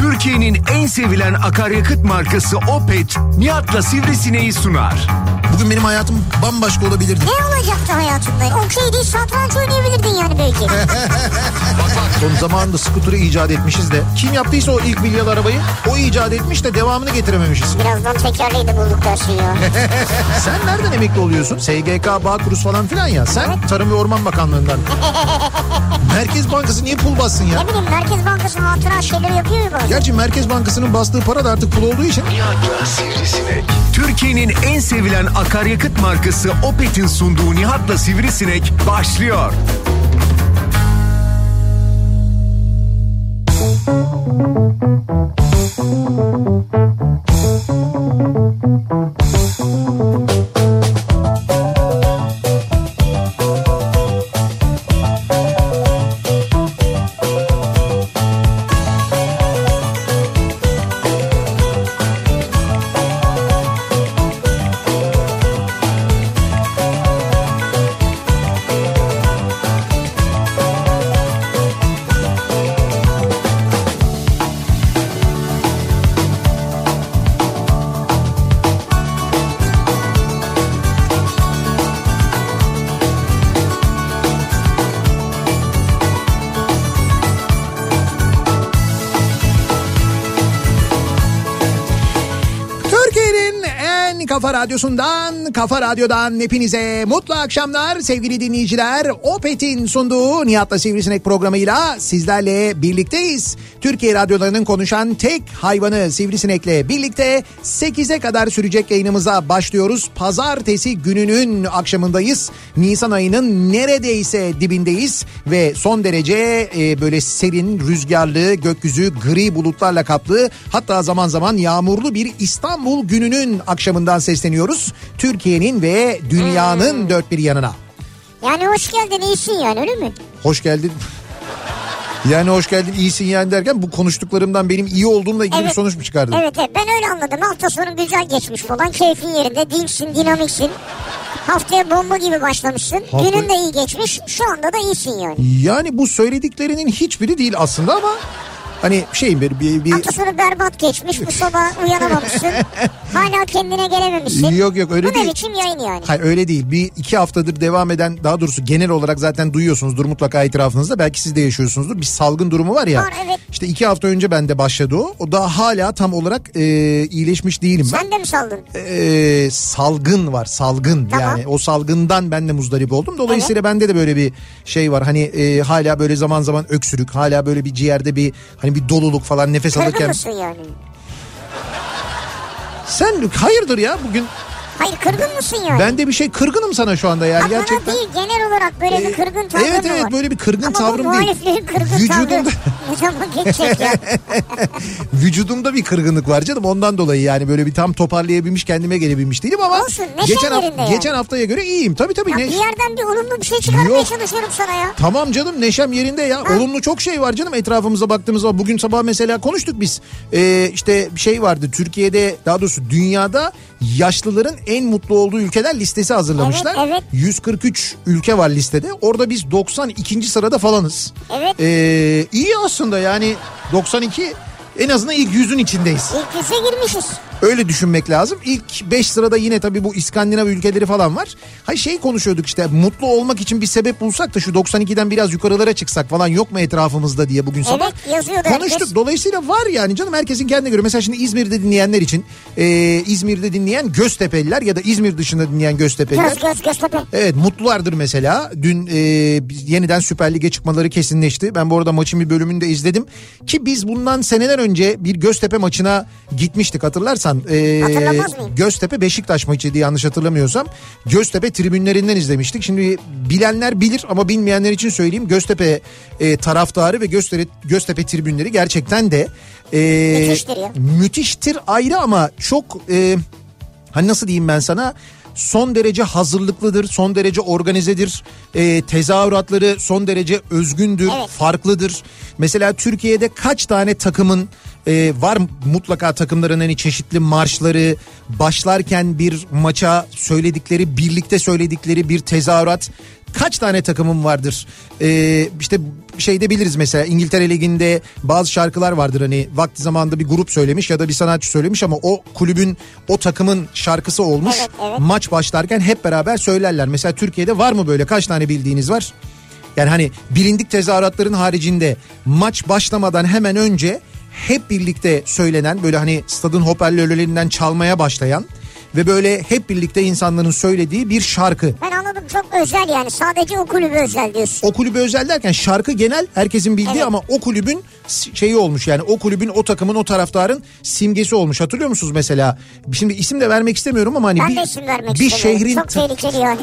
Türkiye'nin en sevilen akaryakıt markası Opet, Nihat'la Sivrisineği sunar. Bugün benim hayatım bambaşka olabilirdi. Ne olacaktı hayatında? Okey değil, satranç oynayabilirdin yani belki. Son zamanında skuturu icat etmişiz de. Kim yaptıysa o ilk milyalı arabayı o icat etmiş de devamını getirememişiz. Birazdan tekerleği de bulduk dersin ya. Sen nereden emekli oluyorsun? SGK, Bağkuruz falan filan ya. Sen evet. Tarım ve Orman Bakanlığı'ndan. Merkez Bankası niye pul bassın ya? Ne bileyim, Merkez Bankası hatıra şeyleri yapıyor ya bazen. Gerçi Merkez Bankası'nın bastığı para da artık pul olduğu için. Nihat'la Sivrisinek. Türkiye'nin en sevilen akaryakıt markası Opet'in sunduğu Nihat'la Sivrisinek başlıyor. Kafa Radyosu'ndan, Kafa Radyo'dan hepinize mutlu akşamlar sevgili dinleyiciler. Opet'in sunduğu Nihat'la Sivrisinek programıyla sizlerle birlikteyiz. Türkiye radyolarının konuşan tek hayvanı Sivrisinek'le birlikte 8'e kadar sürecek yayınımıza başlıyoruz. Pazartesi gününün akşamındayız. Nisan ayının neredeyse dibindeyiz ve son derece böyle serin, rüzgarlı, gökyüzü gri bulutlarla kaplı, hatta zaman zaman yağmurlu bir İstanbul gününün akşamından sesleniyoruz. Türkiye'nin ve dünyanın dört bir yanına. Yani hoş geldin, iyisin yani, öyle mi? Hoş geldin. Yani hoş geldin, iyisin yani derken bu konuştuklarımdan benim iyi olduğumla ilgili bir sonuç mu çıkardın? Evet, ben öyle anladım. Hafta sonu güzel geçmiş falan, keyfin yerinde, dinçsin, dinamiksin. Haftaya bomba gibi başlamışsın. Günün de iyi geçmiş. Şu anda da iyisin yani. Yani bu söylediklerinin hiçbiri değil aslında ama... Hani şey bir... Hafta sonu berbat geçmiş, bu sabah uyanamamışsın. Hala kendine gelememişsin. Yok öyle bu değil. Bu ne biçim yayın yani? Hayır öyle değil. Bir iki haftadır devam eden, daha doğrusu genel olarak zaten duyuyorsunuzdur mutlaka etrafınızda. Belki siz de yaşıyorsunuzdur. Bir salgın durumu var ya. Var, evet. İşte 2 hafta önce bende başladı o. O da hala tam olarak iyileşmiş değilim ben. Sen de mi saldın? Salgın var, salgın. Tamam. Yani o salgından ben de muzdarip oldum. Dolayısıyla evet. Bende de böyle bir şey var. Hani hala böyle zaman zaman öksürük, hala böyle bir ciğerde bir hani bir doluluk falan, nefes alırken. Kırgın mısın yani? Sen hayırdır ya bugün? Hayır, kırgın mısın yani? Ben de bir şey kırgınım sana şu anda yani. Ha, gerçekten. Bana değil, genel olarak böyle bir kırgın tavrın evet, var. Evet, böyle bir kırgın ama tavrım değil. Ama bu muhaliflerin kırgın tavrı ne zaman geçecek ya? Vücudumda bir kırgınlık var canım, ondan dolayı yani böyle bir tam toparlayabilmiş, kendime gelebilmiş değilim ama. Olsun, geçen haftaya göre iyiyim. Tabii. Ya bir yerden bir olumlu bir şey çıkarmaya çalışıyorum sana ya. Tamam canım, neşem yerinde ya. Ha. Olumlu çok şey var canım etrafımıza baktığımızda. Bugün sabah mesela konuştuk biz. İşte bir şey vardı Türkiye'de, daha doğrusu dünyada yaşlıların en mutlu olduğu ülkeler listesi hazırlamışlar. Evet. 143 ülke var listede. Orada biz 92. sırada falanız. Evet. İyi aslında yani 92, en azından ilk 100'ün içindeyiz. İlk 100'e girmişiz. Öyle düşünmek lazım. İlk 5 sırada yine tabii bu İskandinav ülkeleri falan var. Hay şey konuşuyorduk işte, mutlu olmak için bir sebep bulsak da şu 92'den biraz yukarılara çıksak falan, yok mu etrafımızda diye bugün sabah. Evet, yazıyordu konuştuk. Herkes. Dolayısıyla var yani canım, herkesin kendine göre. Mesela şimdi İzmir'de dinleyenler için, İzmir'de dinleyen Göztepe'liler ya da İzmir dışında dinleyen Göztepe'liler. Göztepe. Evet, mutlulardır mesela. Dün yeniden Süper Lig'e çıkmaları kesinleşti. Ben bu arada maçın bir bölümünü de izledim. Ki biz bundan seneler önce bir Göztepe maçına gitmiştik, hatırlarsan. Göztepe Beşiktaş maçıydı yanlış hatırlamıyorsam. Göztepe tribünlerinden izlemiştik. Şimdi bilenler bilir ama bilmeyenler için söyleyeyim. Göztepe taraftarı ve Göztepe tribünleri gerçekten de müthiştir ayrı ama çok hani nasıl diyeyim ben sana, son derece hazırlıklıdır, son derece organizedir, tezahüratları son derece özgündür, farklıdır. Mesela Türkiye'de kaç tane takımın var mutlaka, takımların hani çeşitli marşları, başlarken bir maça söyledikleri, birlikte söyledikleri bir tezahürat. Kaç tane takımın vardır? İşte şeyde biliriz mesela, İngiltere Ligi'nde bazı şarkılar vardır hani vakti zamanında bir grup söylemiş ya da bir sanatçı söylemiş ama o kulübün, o takımın şarkısı olmuş. Evet. Maç başlarken hep beraber söylerler. Mesela Türkiye'de var mı böyle, kaç tane bildiğiniz var? Yani hani bilindik tezahüratların haricinde maç başlamadan hemen önce hep birlikte söylenen, böyle hani stadın hoparlörlerinden çalmaya başlayan ve böyle hep birlikte insanların söylediği bir şarkı. Ben anladım, çok özel yani, sadece o kulübe özel diyorsun. O kulübe özel derken şarkı genel, herkesin bildiği, evet. Ama o kulübün şeyi olmuş yani, o kulübün, o takımın, o taraftarın simgesi olmuş. Hatırlıyor musunuz mesela? Şimdi isim de vermek istemiyorum ama hani ben de isim vermek bir istemiyorum. şehrin... Çok tehlikeli yani.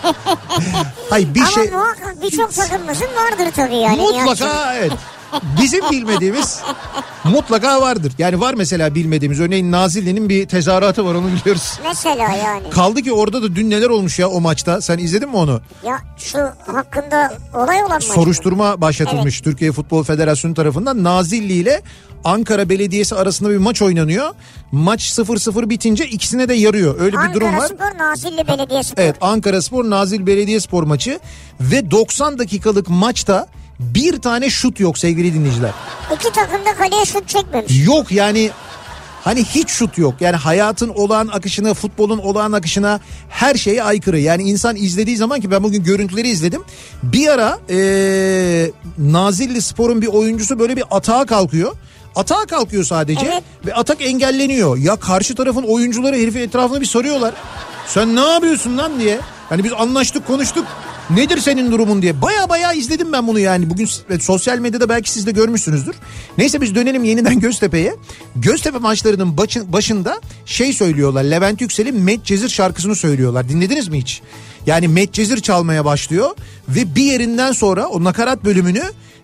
Hayır, bir ama muhakkak birçok takımımızın vardır tabii yani. Mutlaka evet. Bizim bilmediğimiz mutlaka vardır. Yani var mesela bilmediğimiz. Örneğin Nazilli'nin bir tezahüratı var, onu biliyoruz. Mesela yani. Kaldı ki orada da dün neler olmuş ya o maçta. Sen izledin mi onu? Ya şu hakkında olay olan maç. Soruşturma başlatılmış, evet. Türkiye Futbol Federasyonu tarafından. Nazilli ile Ankara Belediyesi arasında bir maç oynanıyor. Maç 0-0 bitince ikisine de yarıyor. Öyle bir durum var. Ankaraspor Nazilli Belediyespor. Evet, Ankaraspor Nazilli Belediyespor maçı ve 90 dakikalık maçta bir tane şut yok sevgili dinleyiciler. İki takım da kaleye şut çekmemiş. Yok yani, hani hiç şut yok. Yani hayatın olağan akışına, futbolun olağan akışına, her şeye aykırı. Yani insan izlediği zaman, ki ben bugün görüntüleri izledim. Bir ara Nazilli Spor'un bir oyuncusu böyle bir atağa kalkıyor. Atağa kalkıyor sadece, evet. Ve atak engelleniyor. Ya karşı tarafın oyuncuları herifin etrafını bir soruyorlar. Sen ne yapıyorsun lan diye. Hani biz anlaştık, konuştuk. Nedir senin durumun diye. Baya izledim ben bunu yani. Bugün sosyal medyada belki siz de görmüşsünüzdür. Neyse biz dönelim yeniden Göztepe'ye. Göztepe maçlarının başında şey söylüyorlar. Levent Yüksel'in Medcezir şarkısını söylüyorlar. Dinlediniz mi hiç? Yani Medcezir çalmaya başlıyor. Ve bir yerinden sonra o nakarat bölümünü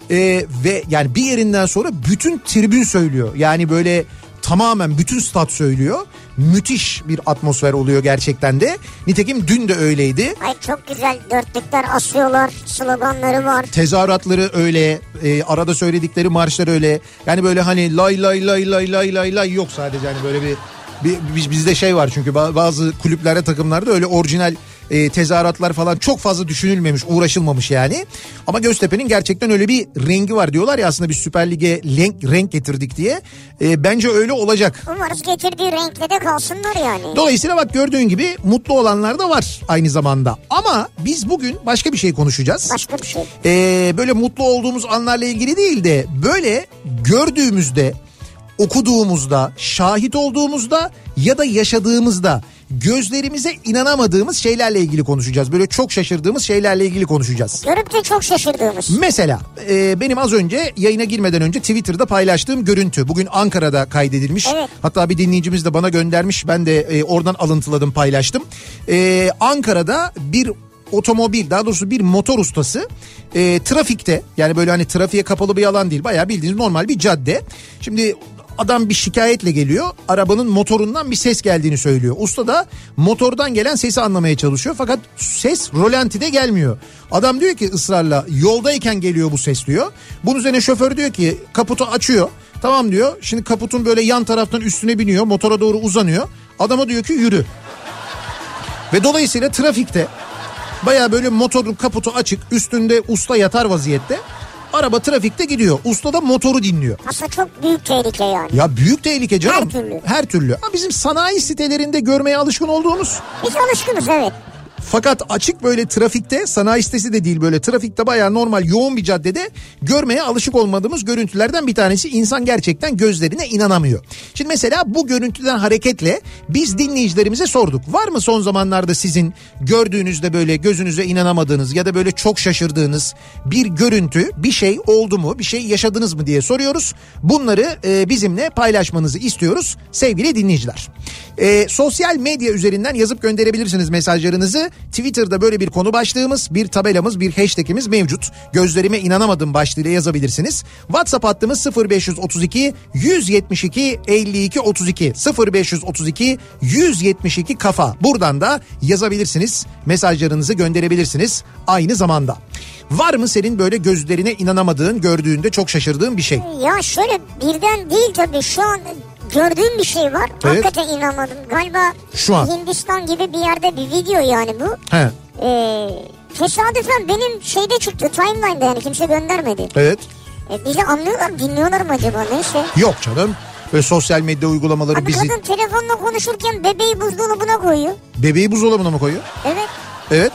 ve yani bir yerinden sonra bütün tribün söylüyor. Yani böyle tamamen bütün stat söylüyor. Müthiş bir atmosfer oluyor gerçekten de. Nitekim dün de öyleydi. Ay çok güzel, dörtlükler asıyorlar, sloganları var. Tezahüratları öyle, arada söyledikleri marşlar öyle. Yani böyle hani lay lay lay lay lay lay lay yok sadece, hani böyle bir bizde şey var çünkü bazı kulüplerde, takımlarda öyle orijinal tezahüratlar falan çok fazla düşünülmemiş, uğraşılmamış yani. Ama Göztepe'nin gerçekten öyle bir rengi var, diyorlar ya aslında biz Süper Lig'e renk getirdik diye. Bence öyle olacak. Umarız getirdiği renkle de kalsınlar yani. Dolayısıyla bak, gördüğün gibi mutlu olanlar da var aynı zamanda. Ama biz bugün başka bir şey konuşacağız. Başka bir şey. Böyle mutlu olduğumuz anlarla ilgili değil de böyle gördüğümüzde, okuduğumuzda, şahit olduğumuzda ya da yaşadığımızda gözlerimize inanamadığımız şeylerle ilgili konuşacağız. Böyle çok şaşırdığımız şeylerle ilgili konuşacağız. Görüp de çok şaşırdığımız. Mesela benim az önce yayına girmeden önce Twitter'da paylaştığım görüntü bugün Ankara'da kaydedilmiş. Evet. Hatta bir dinleyicimiz de bana göndermiş, ben de oradan alıntıladım, paylaştım. Ankara'da bir otomobil, daha doğrusu bir motor ustası trafikte, yani böyle hani trafiğe kapalı bir alan değil, bayağı bildiğiniz normal bir cadde. Şimdi adam bir şikayetle geliyor. Arabanın motorundan bir ses geldiğini söylüyor. Usta da motordan gelen sesi anlamaya çalışıyor. Fakat ses rolantide gelmiyor. Adam diyor ki ısrarla, yoldayken geliyor bu ses diyor. Bunun üzerine şoför diyor ki kaputu açıyor. Tamam diyor. Şimdi kaputun böyle yan taraftan üstüne biniyor. Motora doğru uzanıyor. Adama diyor ki yürü. Ve dolayısıyla trafikte baya böyle motorun kaputu açık, üstünde usta yatar vaziyette. Araba trafikte gidiyor. Usta da motoru dinliyor. Aslında çok büyük tehlike yani. Ya büyük tehlike canım. Her türlü. Her türlü. Ama bizim sanayi sitelerinde görmeye alışkın olduğumuz. Biz alışkınız, evet. Fakat açık böyle trafikte, sanayi sitesi de değil, böyle trafikte bayağı normal yoğun bir caddede görmeye alışık olmadığımız görüntülerden bir tanesi. İnsan gerçekten gözlerine inanamıyor. Şimdi mesela bu görüntüden hareketle biz dinleyicilerimize sorduk. Var mı son zamanlarda sizin gördüğünüzde böyle gözünüze inanamadığınız ya da böyle çok şaşırdığınız bir görüntü, bir şey oldu mu, bir şey yaşadınız mı diye soruyoruz. Bunları bizimle paylaşmanızı istiyoruz sevgili dinleyiciler. Sosyal medya üzerinden yazıp gönderebilirsiniz mesajlarınızı. Twitter'da böyle bir konu başlığımız, bir tabelamız, bir hashtagimiz mevcut. Gözlerime inanamadım başlığıyla yazabilirsiniz. WhatsApp hattımız 0532 172 52 32 0532 172 kafa. Buradan da yazabilirsiniz. Mesajlarınızı gönderebilirsiniz aynı zamanda. Var mı senin böyle gözlerine inanamadığın, gördüğünde çok şaşırdığın bir şey? Ya şöyle birden değil tabii, şu an gördüğüm bir şey var. Evet. Hakikaten inanmadım. Galiba şu an Hindistan gibi bir yerde bir video yani bu. He. tesadüfen benim şeyde çıktı, timeline'da, yani kimse göndermedi. Evet. Bizi anlıyorlar, dinliyorlar mı acaba, neyse. Yok canım. Böyle sosyal medya uygulamaları abi bizi... Kadın telefonla konuşurken bebeği buzdolabına koyuyor. Bebeği buzdolabına mı koyuyor? Evet. Evet.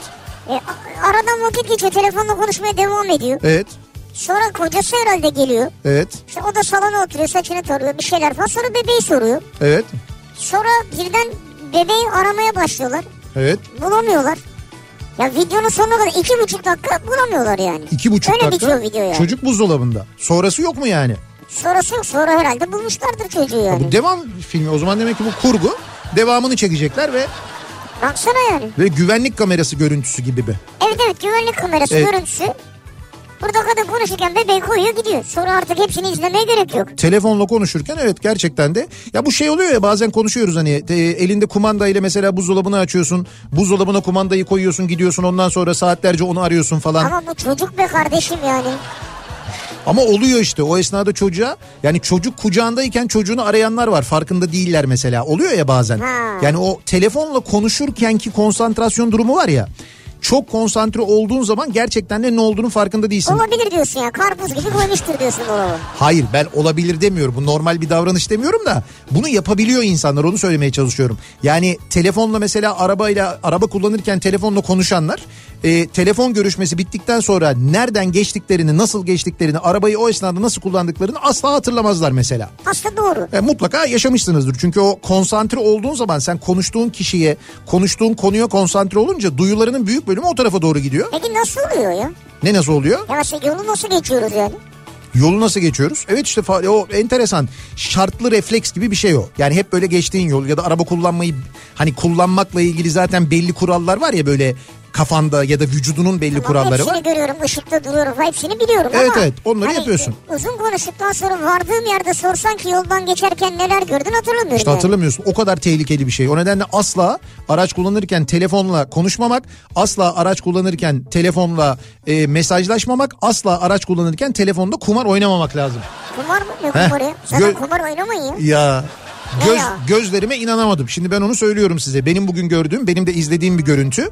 Aradan vakit geçiyor, telefonla konuşmaya devam ediyor. Evet. Sonra kocası herhalde geliyor. Evet. İşte o da salona oturuyor, saçını tarıyor, bir şeyler falan. Sonra bebeği soruyor. Evet. Sonra birden bebeği aramaya başlıyorlar. Evet. Bulamıyorlar. Ya videonun sonuna kadar 2,5 dakika bulamıyorlar yani. 2,5 dakika. Öyle bitiyor video yani. Çocuk buzdolabında. Sonrası yok mu yani? Sonrası yok. Sonra herhalde bulmuşlardır çocuğu yani. Bu devam filmi. O zaman demek ki bu kurgu. Devamını çekecekler ve... Baksana yani. Ve güvenlik kamerası görüntüsü gibi bir. Evet güvenlik kamerası görüntüsü. Burada kadın konuşurken bebeği koyuyor gidiyor. Sonra artık hepsini izlemeye gerek yok. Telefonla konuşurken evet gerçekten de. Ya bu şey oluyor ya, bazen konuşuyoruz hani elinde kumandayla mesela buzdolabını açıyorsun. Buzdolabına kumandayı koyuyorsun, gidiyorsun, ondan sonra saatlerce onu arıyorsun falan. Ama bu çocuk be kardeşim yani. Ama oluyor işte o esnada çocuğa, yani çocuk kucağındayken çocuğunu arayanlar var, farkında değiller mesela, oluyor ya bazen. Yani o telefonla konuşurkenki konsantrasyon durumu var ya, çok konsantre olduğun zaman gerçekten de ne olduğunun farkında değilsin. Olabilir diyorsun ya, karpuz gibi koymuştur diyorsun dolabı. Hayır, ben olabilir demiyorum, bu normal bir davranış demiyorum da bunu yapabiliyor insanlar, onu söylemeye çalışıyorum. Yani telefonla mesela araba kullanırken telefonla konuşanlar telefon görüşmesi bittikten sonra nereden geçtiklerini, nasıl geçtiklerini, arabayı o esnada nasıl kullandıklarını asla hatırlamazlar mesela. Aslında doğru. Mutlaka yaşamışsınızdır çünkü o konsantre olduğun zaman, sen konuştuğun kişiye, konuştuğun konuya konsantre olunca duyularının büyük bölümü o tarafa doğru gidiyor. Peki nasıl oluyor ya? Ne nasıl oluyor? Ya yolu nasıl geçiyoruz yani? Yolu nasıl geçiyoruz? Evet işte o enteresan, şartlı refleks gibi bir şey o. Yani hep böyle geçtiğin yol ya da araba kullanmayı, hani kullanmakla ilgili zaten belli kurallar var ya, böyle kafanda ya da vücudunun belli kuralları var. Hepsini görüyorum, ışıkta duruyorum, hepsini biliyorum evet, ama. Evet onları hani yapıyorsun. Uzun konuştuktan sonra vardığım yerde sorsan ki yoldan geçerken neler gördün, hatırlamıyorum. İşte hatırlamıyorsun, o kadar tehlikeli bir şey. O nedenle asla araç kullanırken telefonla konuşmamak, asla araç kullanırken telefonla mesajlaşmamak, asla araç kullanırken telefonda kumar oynamamak lazım. Kumar mı? Ne kumarı? Zaten kumar oynamayın ya. Gözlerime inanamadım. Şimdi ben onu söylüyorum size. Benim bugün gördüğüm, benim de izlediğim bir görüntü.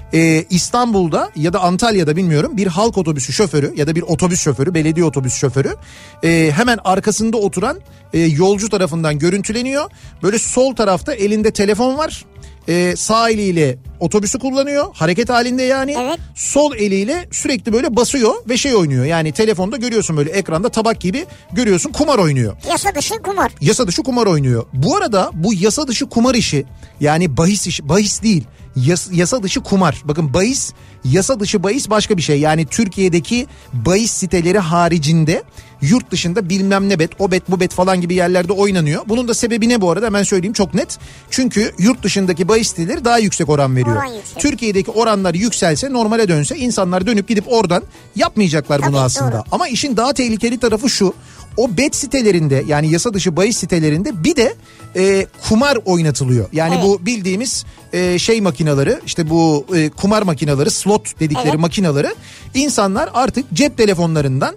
İstanbul'da ya da Antalya'da bilmiyorum, bir halk otobüsü şoförü ya da bir otobüs şoförü, belediye otobüs şoförü hemen arkasında oturan yolcu tarafından görüntüleniyor. Böyle sol tarafta elinde telefon var. Sağ eliyle otobüsü kullanıyor, hareket halinde yani. Evet. Sol eliyle sürekli böyle basıyor ve şey oynuyor. Yani telefonda görüyorsun, böyle ekranda tabak gibi görüyorsun, kumar oynuyor. Yasa dışı kumar. Yasa dışı kumar oynuyor. Bu arada bu yasa dışı kumar işi, yani bahis değil. Yasa dışı kumar. Bakın, bahis, yasa dışı bahis başka bir şey. Yani Türkiye'deki bahis siteleri haricinde yurt dışında bilmem ne bet, o bet, bu bet falan gibi yerlerde oynanıyor. Bunun da sebebi ne bu arada, hemen söyleyeyim çok net. Çünkü yurt dışındaki bahis siteleri daha yüksek oran veriyor. Türkiye'deki oranlar yükselse, normale dönse, insanlar dönüp gidip oradan yapmayacaklar bunu aslında. Doğru. Ama işin daha tehlikeli tarafı şu. O bet sitelerinde, yani yasa dışı bahis sitelerinde bir de kumar oynatılıyor. Yani bu bildiğimiz şey makineleri, işte bu kumar makineleri, slot dedikleri makineleri, insanlar artık cep telefonlarından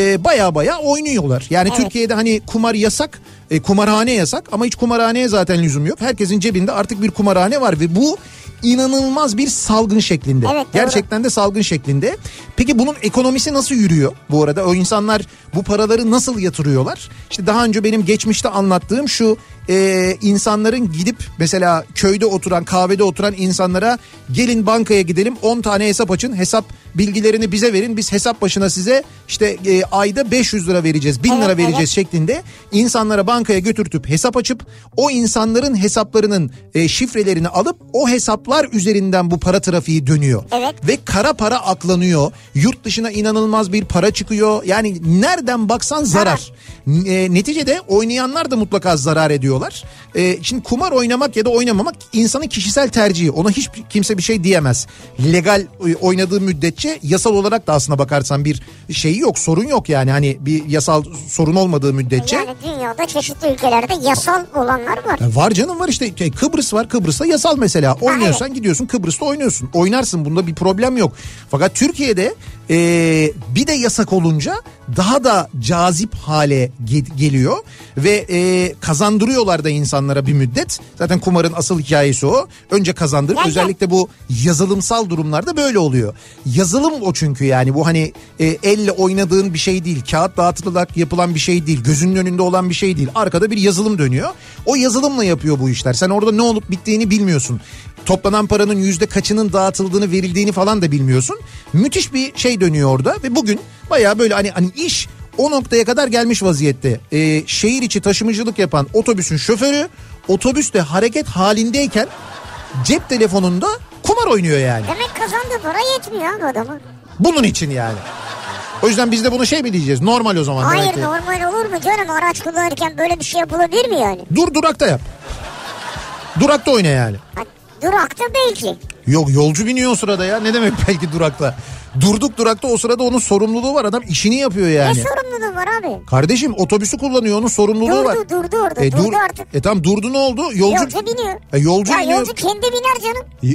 baya oynuyorlar. Yani Türkiye'de hani kumar yasak, kumarhane yasak ama hiç kumarhaneye zaten lüzum yok. Herkesin cebinde artık bir kumarhane var ve bu inanılmaz bir salgın şeklinde. Evet, gerçekten de salgın şeklinde. Peki bunun ekonomisi nasıl yürüyor bu arada? O insanlar bu paraları nasıl yatırıyorlar? İşte daha önce benim geçmişte anlattığım şu, insanların gidip mesela köyde oturan, kahvede oturan insanlara, gelin bankaya gidelim, 10 tane hesap açın, hesap bilgilerini bize verin, biz hesap başına size işte ayda 500 lira vereceğiz, 1000 lira vereceğiz şeklinde insanlara bankaya götürtüp hesap açıp o insanların hesaplarının şifrelerini alıp o hesaplar üzerinden bu para trafiği dönüyor. Ve kara para aklanıyor. Yurt dışına inanılmaz bir para çıkıyor. Yani nereden baksan zarar. Neticede oynayanlar da mutlaka zarar ediyorlar. Şimdi kumar oynamak ya da oynamamak insanın kişisel tercihi. Ona hiç kimse bir şey diyemez. Legal oynadığı müddetçe yasal olarak da aslına bakarsan bir şeyi yok, sorun yok yani, hani bir yasal sorun olmadığı müddetçe. Yani dünyada çeşitli ülkelerde yasal olanlar var. Var canım, var işte, Kıbrıs var, Kıbrıs'ta yasal mesela. Oynuyorsan gidiyorsun Kıbrıs'ta oynuyorsun. Oynarsın, bunda bir problem yok. Fakat Türkiye'de Bir de yasak olunca daha da cazip hale geliyor ve kazandırıyorlar da insanlara bir müddet. Zaten kumarın asıl hikayesi o. Önce kazandırıp özellikle bu yazılımsal durumlarda böyle oluyor. Yazılım o çünkü, yani bu hani elle oynadığın bir şey değil. Kağıt dağıtılarak yapılan bir şey değil. Gözünün önünde olan bir şey değil. Arkada bir yazılım dönüyor. O yazılımla yapıyor bu işler. Sen orada ne olup bittiğini bilmiyorsun. Toplanan paranın yüzde kaçının dağıtıldığını, verildiğini falan da bilmiyorsun. Müthiş bir şey dönüyor orada ve bugün bayağı böyle hani iş o noktaya kadar gelmiş vaziyette. Şehir içi taşımacılık yapan otobüsün şoförü otobüste hareket halindeyken cep telefonunda kumar oynuyor yani. Demek kazandığı para yetmiyor abi adamı. Bunun için yani. O yüzden biz de bunu şey mi diyeceğiz? Normal o zaman. Hayır, normal olur mu canım? Araç kullanırken böyle bir şey yapılabilir mi yani? Durakta yap. Durakta oyna yani. Durakta belki. Yok, yolcu biniyor o sırada ya. Ne demek belki durakta? Durduk durakta, o sırada onun sorumluluğu var. Adam işini yapıyor yani. Ne sorumluluğu var abi? Kardeşim otobüsü kullanıyor, onun sorumluluğu var. Durdu orada. Durdu artık. Tamam, durdu, ne oldu? Yolcu biniyor. Yolcu biniyor. Yolcu kendi biner canım.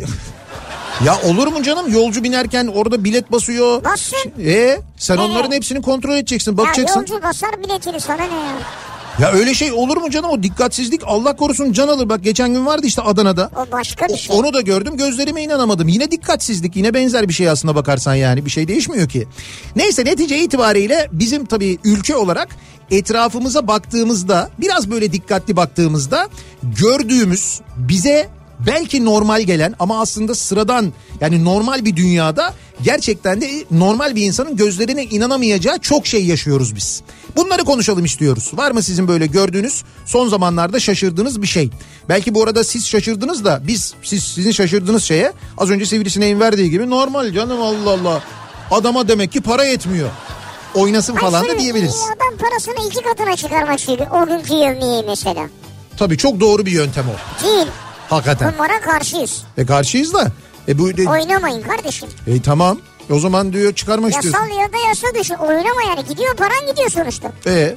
Ya olur mu canım? Yolcu binerken orada bilet basıyor. Bassın. Sen onların hepsini kontrol edeceksin, bakacaksın. Ya yolcu basar biletini, sana ne ya? Ya öyle şey olur mu canım? O dikkatsizlik Allah korusun can alır. Bak geçen gün vardı işte Adana'da. O başka bir şey. Onu da gördüm, gözlerime inanamadım. Yine dikkatsizlik, yine benzer bir şey aslına bakarsan, yani bir şey değişmiyor ki. Neyse, netice itibariyle bizim tabii ülke olarak etrafımıza baktığımızda, biraz böyle dikkatli baktığımızda gördüğümüz, bize belki normal gelen ama aslında sıradan, yani normal bir dünyada gerçekten de normal bir insanın gözlerine inanamayacağı çok şey yaşıyoruz biz. Bunları konuşalım istiyoruz. Var mı sizin böyle gördüğünüz, son zamanlarda şaşırdığınız bir şey? Belki bu arada siz şaşırdınız da sizin şaşırdığınız şeye az önce Sivrisineğin verdiği gibi normal canım, Allah Allah. Adama demek ki para yetmiyor. Oynasın falan da diyebiliriz. Adam parasını 2 katına çıkarmak istiyor. O günkü yevmiyeyi mesela. Tabii çok doğru bir yöntem o. Değil. Hakikaten. Kumara karşıyız. Karşıyız da. Oynamayın kardeşim. Tamam. O zaman diyor çıkarmak istiyorsun. Yasal ya da yasa dışı oynama yani. Gidiyor, paran gidiyor sonuçta.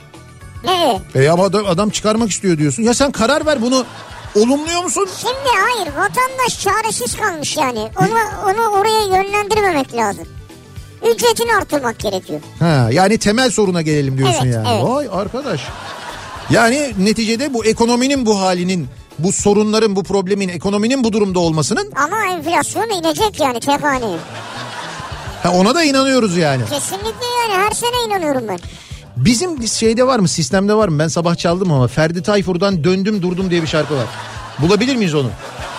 Ne? Ama adam çıkarmak istiyor diyorsun. Ya sen karar ver, bunu olumluyor musun? Şimdi hayır, vatandaş çaresiz kalmış yani. Onu oraya yönlendirmemek lazım. Ücretini artırmak gerekiyor. Yani temel soruna gelelim diyorsun evet, yani. Evet. Vay arkadaş. Yani neticede bu ekonominin bu halinin, bu sorunların, bu problemin, ekonominin bu durumda olmasının... Ama enflasyon inecek yani tek haneye. Ona da inanıyoruz yani. Kesinlikle yani, her sene inanıyorum ben. Bizim şeyde var mı, sistemde var mı? Ben sabah çaldım ama Ferdi Tayfur'dan Döndüm Durdum diye bir şarkı var. Bulabilir miyiz onu?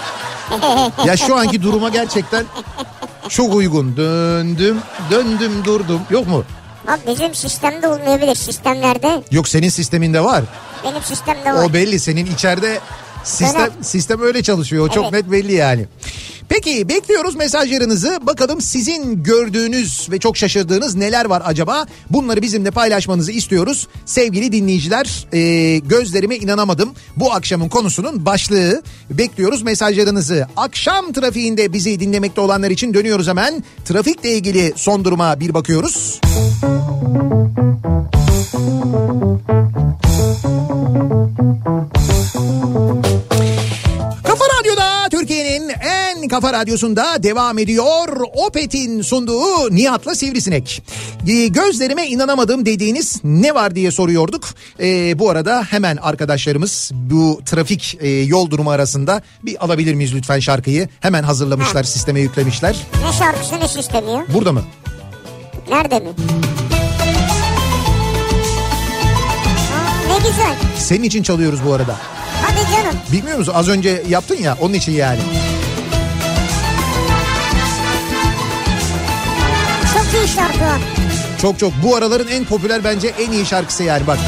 Ya şu anki duruma gerçekten çok uygun. Döndüm durdum. Yok mu? Bak bizim sistemde olmayabilir, sistemlerde. Yok, senin sisteminde var. Benim sistemde var. O belli, senin içeride sistem öyle çalışıyor. O çok net belli yani. Peki, bekliyoruz mesajlarınızı. Bakalım sizin gördüğünüz ve çok şaşırdığınız neler var acaba? Bunları bizimle paylaşmanızı istiyoruz. Sevgili dinleyiciler, gözlerime inanamadım. Bu akşamın konusunun başlığı. Bekliyoruz mesajlarınızı. Akşam trafiğinde bizi dinlemekte olanlar için dönüyoruz hemen. Trafikle ilgili son duruma bir bakıyoruz. Kafa Radyo'da, Türkiye'nin en kafa radyosunda devam ediyor. Opet'in sunduğu Nihat'la Sivrisinek. Gözlerime inanamadım dediğiniz ne var diye soruyorduk. Bu arada hemen arkadaşlarımız bu trafik yol durumu arasında bir alabilir miyiz lütfen şarkıyı? Hemen hazırlamışlar, sisteme yüklemişler. Ne şarkısı, ne sistemi ya? Burada mı? Nerede mi? Ne güzel. Senin için çalıyoruz bu arada. Hadi canım. Bilmiyor musun? Az önce yaptın ya, onun için yani. Çok iyi şarkı. Çok. Bu araların en popüler, bence en iyi şarkısı yani, bak.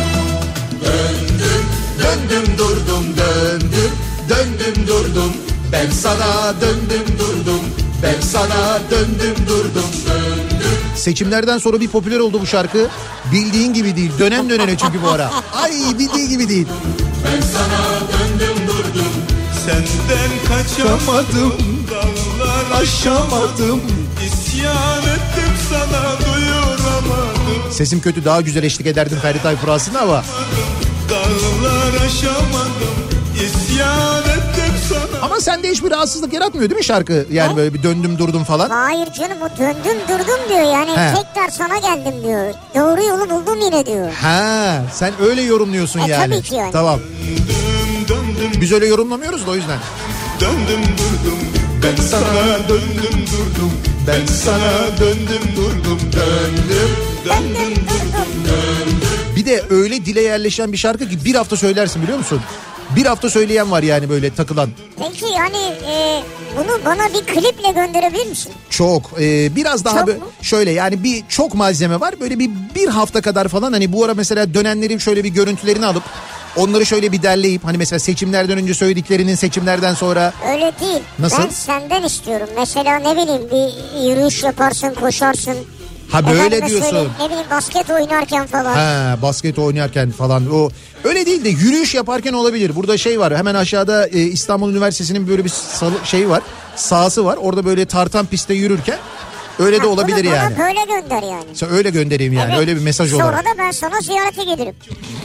Döndüm durdum, döndüm durdum. Ben sana döndüm durdum. Ben sana döndüm durdum. Seçimlerden sonra bir popüler oldu bu şarkı. Bildiğin gibi değil. Dönem dönene çünkü bu ara. Ay, bildiğin gibi değil. Ben sana döndüm durdum. Senden kaçamadım. Dağlar aşamadım. İsyan ettim sana, duyuramadım. Sesim kötü, daha güzel eşlik ederdim Ferdi Tayfur aslında ama. Dağlar aşamadım. İsyan ettim sana. Ama sende hiçbir rahatsızlık yaratmıyor değil mi şarkı? Yani böyle bir döndüm durdum falan. Hayır canım, o döndüm durdum diyor yani. Tekrar sana geldim diyor. Doğru yolu buldum yine diyor. Ha, sen öyle yorumluyorsun yani. Tabii ki yani. Tamam. Döndüm. Biz öyle yorumlamıyoruz da o yüzden. Döndüm durdum, ben sana döndüm durdum, ben sana döndüm durdum, döndüm durdum. Bir de öyle dile yerleşen bir şarkı ki bir hafta söylersin, biliyor musun? Bir hafta söyleyen var yani böyle takılan. Peki yani bunu bana bir kliple gönderebilir misin? Çok. Biraz daha Çok mu? şöyle yani bir çok malzeme var. Böyle bir hafta kadar falan hani bu ara mesela dönenlerin şöyle bir görüntülerini alıp onları şöyle bir derleyip hani mesela seçimlerden önce söylediklerinin seçimlerden sonra. Öyle değil. Nasıl? Ben senden istiyorum. Mesela ne bileyim bir yürüyüş yaparsın, koşarsın. Ha böyle diyorsun. Ne bileyim basket oynarken falan. Ha, basket oynarken falan o öyle değil de yürüyüş yaparken olabilir. Burada şey var, hemen aşağıda İstanbul Üniversitesi'nin böyle bir şey var, sahası var. Orada böyle tartan pistte yürürken öyle de olabilir bunu yani. Bana böyle gönder yani. Sen öyle göndereyim yani, evet. Öyle bir mesaj olarak. Sonra da ben sana ziyarete gelirim.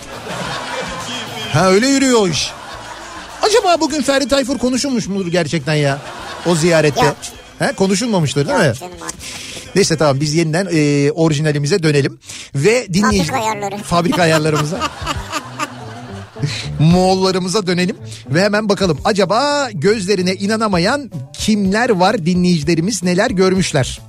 Ha, öyle yürüyor o iş. Acaba bugün Ferdi Tayfur konuşulmuş mudur gerçekten ya? O ziyarette. Yok. He, konuşulmamıştır değil mi? Yok canım artık. Neyse tamam, biz yeniden orijinalimize dönelim. Ve fabrika ayarlarımıza. Moğollarımıza dönelim ve hemen bakalım acaba gözlerine inanamayan kimler var, dinleyicilerimiz neler görmüşler.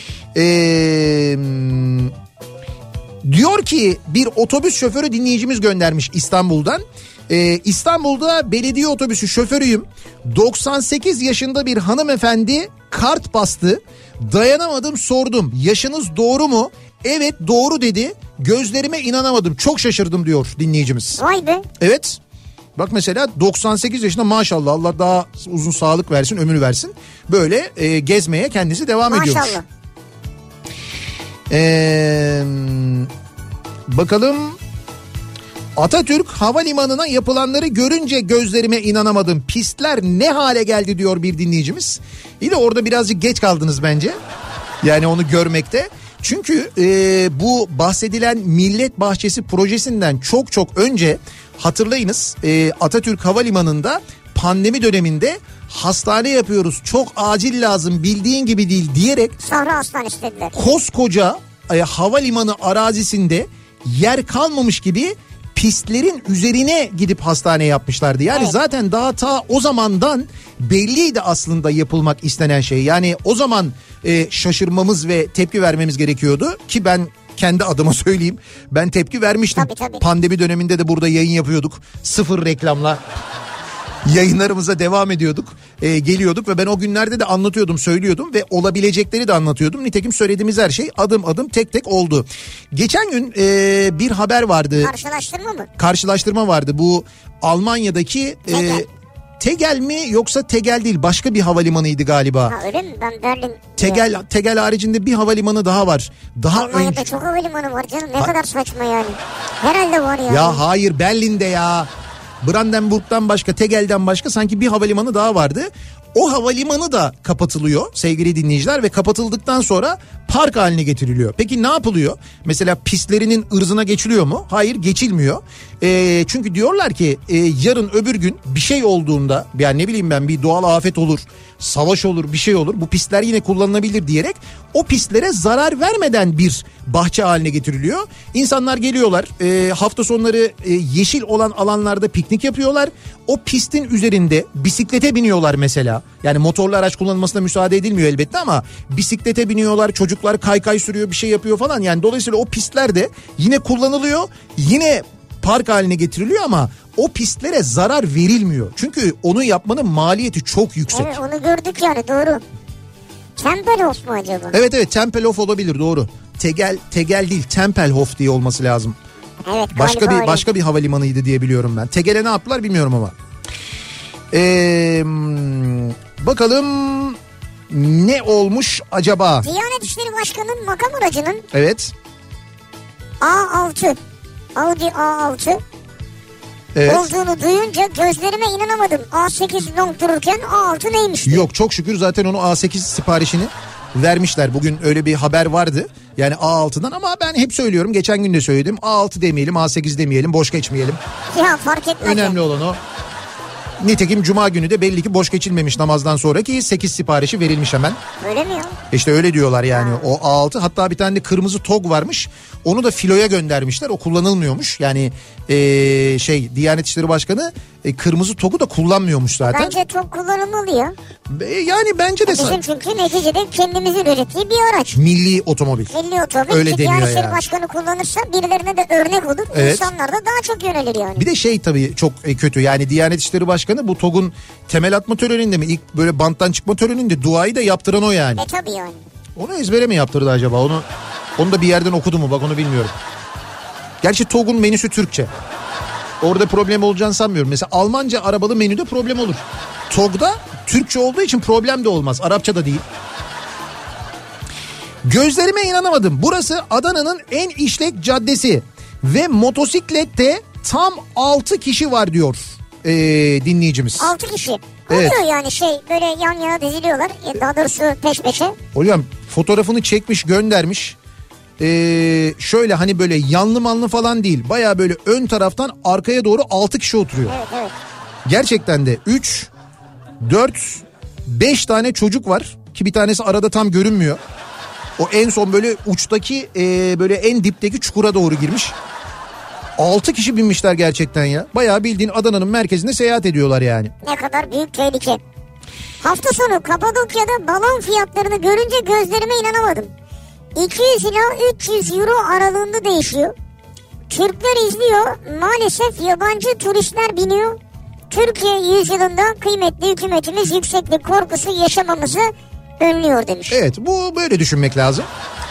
Diyor ki bir otobüs şoförü dinleyicimiz göndermiş İstanbul'dan. İstanbul'da belediye otobüsü şoförüyüm. 98 yaşında bir hanımefendi kart bastı. Dayanamadım, sordum. Yaşınız doğru mu? Evet doğru dedi. Gözlerime inanamadım. Çok şaşırdım diyor dinleyicimiz. Vay be. Evet. Bak mesela 98 yaşında, maşallah, Allah daha uzun sağlık versin, ömür versin. Böyle gezmeye kendisi devam ediyor. Maşallah. Bakalım. Atatürk Havalimanı'na yapılanları görünce gözlerime inanamadım. Pistler ne hale geldi diyor bir dinleyicimiz. Yine orada birazcık geç kaldınız bence. Yani onu görmekte. Çünkü bu bahsedilen Millet Bahçesi projesinden çok önce hatırlayınız, Atatürk Havalimanı'nda pandemi döneminde hastane yapıyoruz, çok acil lazım, bildiğin gibi değil diyerek Sahra hastanesi dediler. Koskoca havalimanı arazisinde yer kalmamış gibi pistlerin üzerine gidip hastane yapmışlardı. Yani evet. Zaten daha ta o zamandan belliydi aslında yapılmak istenen şey. Yani o zaman şaşırmamız ve tepki vermemiz gerekiyordu ki ben kendi adıma söyleyeyim, ben tepki vermiştim. Tabii. Pandemi döneminde de burada yayın yapıyorduk, sıfır reklamla. Yayınlarımıza devam ediyorduk, geliyorduk ve ben o günlerde de anlatıyordum, söylüyordum ve olabilecekleri de anlatıyordum. Nitekim söylediğimiz her şey adım adım tek tek oldu. Geçen gün bir haber vardı. Karşılaştırma mı? Karşılaştırma vardı. Bu Almanya'daki Tegel mi yoksa Tegel değil, başka bir havalimanıydı galiba. Ha öyle mi? Ben Berlin. Tegel haricinde bir havalimanı daha var. Almanya'da çok havalimanı var canım. Ne kadar saçma yani. Herhalde var ya. Ya hayır, Berlin'de ya. Brandenburg'dan başka, Tegel'den başka sanki bir havalimanı daha vardı. O havalimanı da kapatılıyor sevgili dinleyiciler ve kapatıldıktan sonra park haline getiriliyor. Peki ne yapılıyor? Mesela pistlerinin ırzına geçiliyor mu? Hayır, geçilmiyor. Çünkü diyorlar ki yarın öbür gün bir şey olduğunda, yani ne bileyim ben, bir doğal afet olur, savaş olur, bir şey olur, bu pistler yine kullanılabilir diyerek o pistlere zarar vermeden bir bahçe haline getiriliyor. İnsanlar geliyorlar, hafta sonları yeşil olan alanlarda piknik yapıyorlar. O pistin üzerinde bisiklete biniyorlar mesela. Yani motorlu araç kullanılmasına müsaade edilmiyor elbette ama bisiklete biniyorlar, çocuklar kaykay sürüyor, bir şey yapıyor falan. Yani dolayısıyla o pistler de yine kullanılıyor, yine park haline getiriliyor ama o pistlere zarar verilmiyor. Çünkü onu yapmanın maliyeti çok yüksek. Evet, onu gördük yani, doğru. Tempelhof mu acaba? Evet Tempelhof olabilir, doğru. Tegel değil, Tempelhof diye olması lazım. Evet, başka bir havalimanıydı diye biliyorum ben. Tegel'e ne yaptılar bilmiyorum ama. Bakalım ne olmuş acaba? Diyanet İşleri Başkanı'nın makam aracının evet. A6 Audi A6 evet. olduğunu duyunca gözlerime inanamadım. A8 long dururken A6 neymiş diye. Yok, çok şükür zaten onu A8 siparişini vermişler. Bugün öyle bir haber vardı. Yani A6'dan, ama ben hep söylüyorum, geçen gün de söyledim. A6 demeyelim, A8 demeyelim, boş geçmeyelim. Ya fark etmez. Önemli olan o. Nitekim cuma günü de belli ki boş geçilmemiş namazdan sonraki 8 siparişi verilmiş hemen. Öyle mi ya? İşte öyle diyorlar yani o A6, hatta bir tane de kırmızı TOG varmış. Onu da filoya göndermişler, o kullanılmıyormuş. Yani Diyanet İşleri Başkanı kırmızı TOG'u da kullanmıyormuş zaten. Bence TOG kullanılmalı ya. Yani bence de. Bizim çünkü neticede kendimizin ürettiği bir araç. Milli otomobil. Milli otomobil. Öyle deniyor Diyanet İşleri yani. Başkanı kullanırsa birilerine de örnek olur. Evet. İnsanlar da daha çok yönelir yani. Bir de tabii çok kötü. Yani Diyanet İşleri Başkanı bu TOG'un temel atma töreninde mi, ilk böyle banttan çıkma töreninde duayı da yaptıran o yani. Tabii yani. Onu ezbere mi yaptırdı acaba? Onu da bir yerden okudu mu? Bak onu bilmiyorum. Gerçi TOG'un menüsü Türkçe. Orada problem olacağını sanmıyorum. Mesela Almanca arabalı menüde problem olur. TOG'da Türkçe olduğu için problem de olmaz. Arapça da değil. Gözlerime inanamadım. Burası Adana'nın en işlek caddesi. Ve motosiklette tam 6 kişi var diyor dinleyicimiz. 6 kişi. Evet. Oluyor yani böyle yan yana diziliyorlar. Daha doğrusu peş peşe. Hocam fotoğrafını çekmiş göndermiş. Şöyle hani böyle yanlı manlı falan değil. Baya böyle ön taraftan arkaya doğru 6 kişi oturuyor. Evet. Gerçekten de 3, 4, 5 tane çocuk var. Ki bir tanesi arada tam görünmüyor. O en son böyle uçtaki böyle en dipteki çukura doğru girmiş. 6 kişi binmişler gerçekten ya. Bayağı bildiğin Adana'nın merkezinde seyahat ediyorlar yani. Ne kadar büyük tehlike. Hafta sonu Kapadokya'da balon fiyatlarını görünce gözlerime inanamadım. 200 ila 300 euro aralığında değişiyor. Türkler izliyor. Maalesef yabancı turistler biniyor. Türkiye yüzyılında kıymetli hükümetimiz yükseklik korkusu yaşamamızı önlüyor demiş. Evet, bu böyle düşünmek lazım.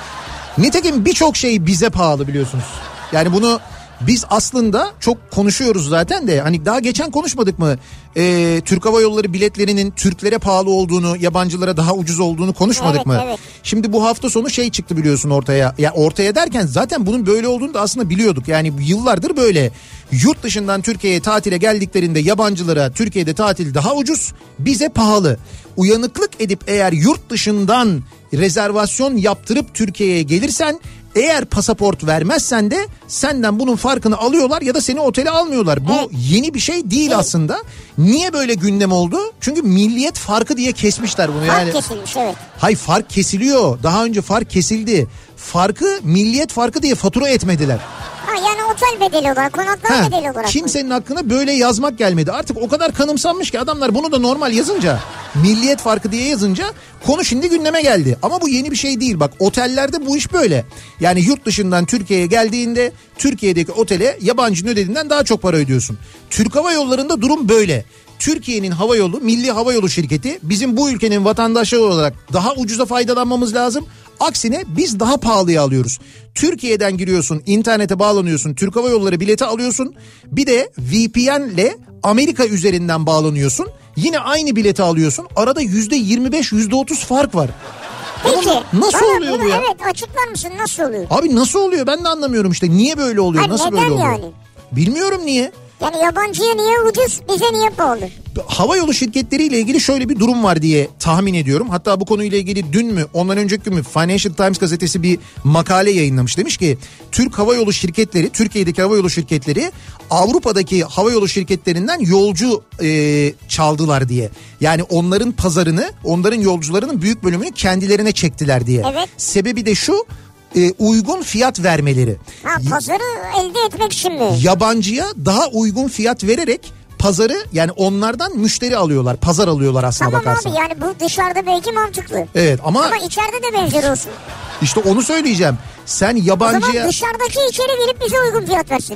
Nitekim birçok şey bize pahalı biliyorsunuz. Yani bunu biz aslında çok konuşuyoruz zaten de hani daha geçen konuşmadık mı? Türk Hava Yolları biletlerinin Türklere pahalı olduğunu, yabancılara daha ucuz olduğunu konuşmadık evet, mı? Evet. Şimdi bu hafta sonu çıktı biliyorsun ortaya. Ya ortaya derken zaten bunun böyle olduğunu da aslında biliyorduk. Yani yıllardır böyle. Yurt dışından Türkiye'ye tatile geldiklerinde yabancılara Türkiye'de tatil daha ucuz, bize pahalı. Uyanıklık edip eğer yurt dışından rezervasyon yaptırıp Türkiye'ye gelirsen, eğer pasaport vermezsen de senden bunun farkını alıyorlar ya da seni otele almıyorlar. Bu yeni bir şey değil aslında. Niye böyle gündem oldu? Çünkü milliyet farkı diye kesmişler bunu. Fark kesilmiş, evet. Hayır, fark kesiliyor. Daha önce fark kesildi. Farkı milliyet farkı diye fatura etmediler. Yani otel bedeli olarak, konaklama bedeli olarak. Kimsenin hakkına böyle yazmak gelmedi. Artık o kadar kanımsanmış ki adamlar bunu da normal yazınca, milliyet farkı diye yazınca konu şimdi gündeme geldi. Ama bu yeni bir şey değil. Bak, otellerde bu iş böyle. Yani yurt dışından Türkiye'ye geldiğinde Türkiye'deki otele yabancının ödediğinden daha çok para ödüyorsun. Türk Hava Yolları'nda durum böyle. Türkiye'nin hava yolu, Milli Hava Yolu Şirketi, bizim bu ülkenin vatandaşları olarak daha ucuza faydalanmamız lazım. Aksine biz daha pahalıya alıyoruz. Türkiye'den giriyorsun, internete bağlanıyorsun, Türk Hava Yolları bileti alıyorsun. Bir de VPN'le Amerika üzerinden bağlanıyorsun. Yine aynı bileti alıyorsun. Arada %25, %30 fark var. Peki. Nasıl oluyor bu ya? Evet, açıklar mısın, nasıl oluyor? Abi nasıl oluyor, ben de anlamıyorum işte. Niye böyle oluyor? Nasıl neden böyle oluyor? yani? Bilmiyorum niye. Yani yabancıya niye ucuz, bize niye pahalı? Hava yolu şirketleriyle ilgili şöyle bir durum var diye tahmin ediyorum. Hatta bu konuyla ilgili dün mü, ondan önceki gün mü Financial Times gazetesi bir makale yayınlamış. Demiş ki Türk Hava Yolu şirketleri, Türkiye'deki hava yolu şirketleri Avrupa'daki hava yolu şirketlerinden yolcu çaldılar diye. Yani onların pazarını, onların yolcularının büyük bölümünü kendilerine çektiler diye. Evet. Sebebi de şu: uygun fiyat vermeleri. Pazarı elde etmek için mi? Yabancıya daha uygun fiyat vererek pazarı, yani onlardan müşteri alıyorlar. Pazar alıyorlar aslına bakarsan. Tamam abi, yani bu dışarıda belki mantıklı. Evet ama içeride de benzer olsun. İşte onu söyleyeceğim. Sen yabancıya... O zaman dışarıdaki içeri gelip bize uygun fiyat versin.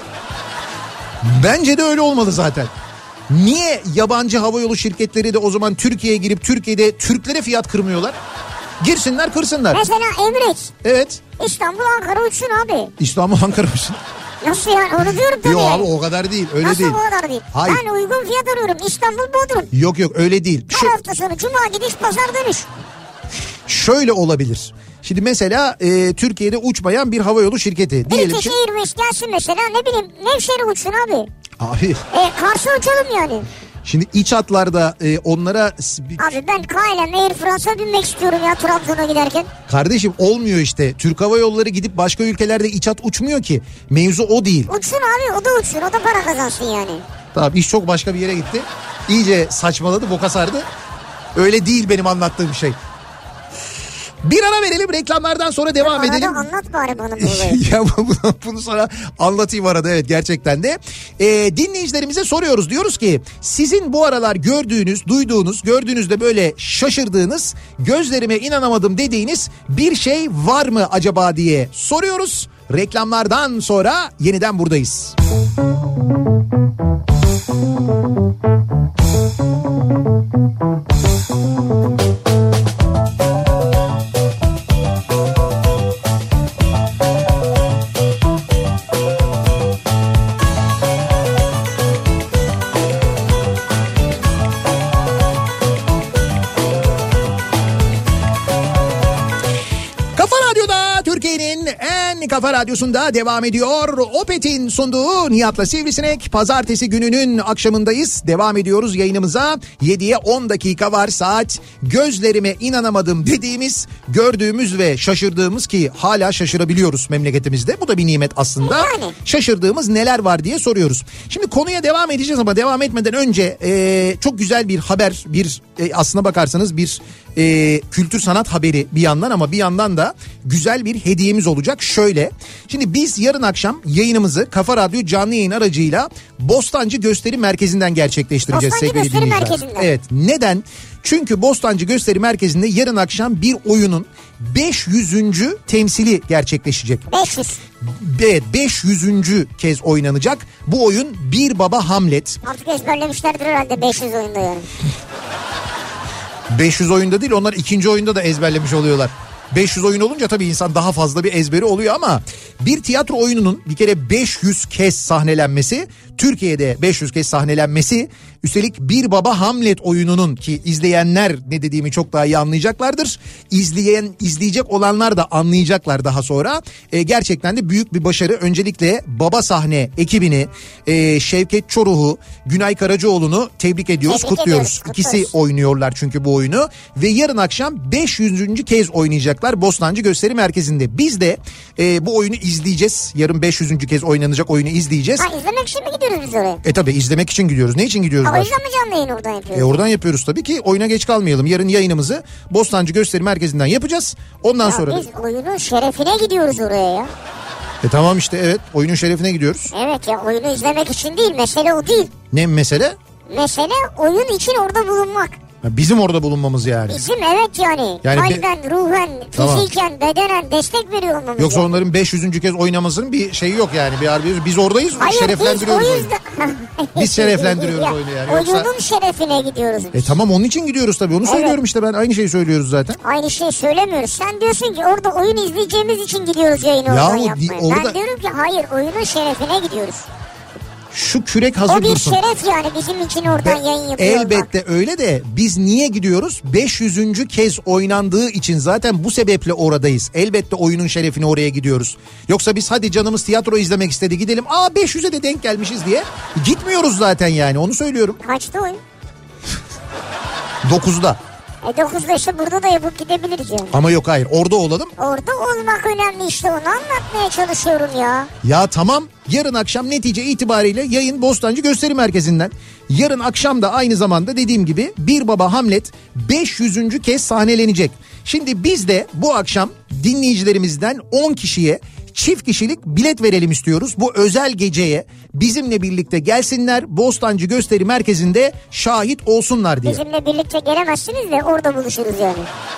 Bence de öyle olmalı zaten. Niye yabancı havayolu şirketleri de o zaman Türkiye'ye girip Türkiye'de Türklere fiyat kırmıyorlar? Girsinler, kırsınlar. Mesela Emirates. Evet. İstanbul Ankara uçsun abi. İstanbul Ankara uçsun. Nasıl yani, onu diyorum tabii. Yok yani. abi, o kadar değil, öyle Nasıl değil. Nasıl o kadar değil? Hayır. Ben uygun fiyat arıyorum, İstanbul Bodrum. Yok öyle değil. Her hafta sonu cuma gidiş, pazar dönüş. Şöyle olabilir. Şimdi mesela Türkiye'de uçmayan bir havayolu şirketi. Diyelim British ki... Airways gelsin mesela, ne bileyim Nevşehir'e uçsun abi. Abi. Kars'a uçalım yani. Şimdi iç hatlarda onlara... Abi ben KLM Air France'a binmek istiyorum ya, Trabzon'a giderken. Kardeşim olmuyor işte. Türk Hava Yolları gidip başka ülkelerde iç hat uçmuyor ki. Mevzu o değil. Uçsun abi, o da uçsun, o da para kazansın yani. Tamam, iş çok başka bir yere gitti. İyice saçmaladı, boka sardı. Öyle değil benim anlattığım şey. Bir ara verelim, reklamlardan sonra devam edelim. Anlat bari bana bunu. Ya bunu sonra anlatayım arada, evet gerçekten de. Dinleyicilerimize soruyoruz, diyoruz ki sizin bu aralar gördüğünüz, duyduğunuz, gördüğünüzde böyle şaşırdığınız, gözlerime inanamadım dediğiniz bir şey var mı acaba diye soruyoruz. Reklamlardan sonra yeniden buradayız. Kafa Radyosu'nda devam ediyor. Opet'in sunduğu Nihat'la Sivrisinek. Pazartesi gününün akşamındayız. Devam ediyoruz yayınımıza. 7'ye 10 dakika var saat. Gözlerime inanamadım dediğimiz, gördüğümüz ve şaşırdığımız, ki hala şaşırabiliyoruz memleketimizde. Bu da bir nimet aslında. Yani. Şaşırdığımız neler var diye soruyoruz. Şimdi konuya devam edeceğiz ama devam etmeden önce çok güzel bir haber, aslına bakarsanız bir kültür sanat haberi bir yandan, ama bir yandan da güzel bir hediyemiz olacak. Şöyle, şimdi biz yarın akşam yayınımızı Kafa Radyo canlı yayın aracıyla Bostancı Gösteri Merkezi'nden gerçekleştireceğiz sevgili dinleyiciler. Evet, neden? Çünkü Bostancı Gösteri Merkezi'nde yarın akşam bir oyunun 500. temsili gerçekleşecek. 500. Evet, 500. kez oynanacak. Bu oyun Bir Baba Hamlet. Artık ezberlemişlerdir herhalde 500 oyunda yani. 500 oyunda değil, onlar ikinci oyunda da ezberlemiş oluyorlar. 500 oyun olunca tabii insan daha fazla bir ezberi oluyor, ama bir tiyatro oyununun bir kere 500 kez sahnelenmesi, Türkiye'de 500 kez sahnelenmesi, üstelik Bir Baba Hamlet oyununun, ki izleyenler ne dediğimi çok daha iyi anlayacaklardır. İzleyecek olanlar da anlayacaklar daha sonra. Gerçekten de büyük bir başarı. Öncelikle Baba Sahne ekibini, Şevket Çoruh'u, Günay Karacaoğlu'nu tebrik ediyoruz, kutluyoruz. İkisi oynuyorlar çünkü bu oyunu ve yarın akşam 500. kez oynayacaklar Bostancı Gösteri Merkezi'nde. Biz de bu oyunu izleyeceğiz. Yarın 500. kez oynanacak oyunu izleyeceğiz. İzlemek için mi gidiyoruz biz oraya? Tabii izlemek için gidiyoruz. Ne için gidiyoruz? O yüzden mi canlı yayın oradan yapıyoruz? Oradan yapıyoruz tabii ki, oyuna geç kalmayalım. Yarın yayınımızı Bostancı Gösteri Merkezi'nden yapacağız. Ondan sonra... Biz oyunun şerefine gidiyoruz oraya ya. Tamam işte, evet, oyunun şerefine gidiyoruz. Evet ya, oyunu izlemek için değil, mesele o değil. Ne mesele? Mesele oyun için orada bulunmak. Bizim orada bulunmamız yani. Bizim, evet yani. Kalben, ruhen, fiziken, bedenen destek veriyor olmamız. Yoksa yani. Onların 500. kez oynamasının bir şeyi yok yani. Biz oradayız, hayır, şereflendiriyoruz biz oyunu. Biz şereflendiriyoruz oyunu yani. Oyunun şerefine gidiyoruz biz. Tamam, onun için gidiyoruz tabii. Onu söylüyorum işte, ben aynı şeyi söylüyoruz zaten. Aynı şeyi söylemiyoruz. Sen diyorsun ki orada oyun izleyeceğimiz için gidiyoruz yayını oradan yapmaya. Ben diyorum ki hayır, oyunun şerefine gidiyoruz. Şu kürek hazır dursun. O bir şeref yani bizim için oradan yayın yapıyorlar. Elbette öyle de biz niye gidiyoruz? 500. kez oynandığı için zaten bu sebeple oradayız. Elbette oyunun şerefine oraya gidiyoruz. Yoksa biz hadi canımız tiyatro izlemek istedi gidelim. 500'e de denk gelmişiz diye gitmiyoruz zaten yani, onu söylüyorum. Kaçta oyun? 9'da. 9'da işte burada da yapıp gidebiliriz yani. Ama yok, hayır, orada olalım. Orada olmak önemli işte, onu anlatmaya çalışıyorum ya. Ya tamam, yarın akşam netice itibariyle yayın Bostancı Gösteri Merkezi'nden. Yarın akşam da aynı zamanda dediğim gibi Bir Baba Hamlet 500. kez sahnelenecek. Şimdi biz de bu akşam dinleyicilerimizden 10 kişiye çift kişilik bilet verelim istiyoruz. Bu özel geceye bizimle birlikte gelsinler, Bostancı Gösteri Merkezi'nde şahit olsunlar diye. Bizimle birlikte gelemezsiniz de orada buluşuruz yani.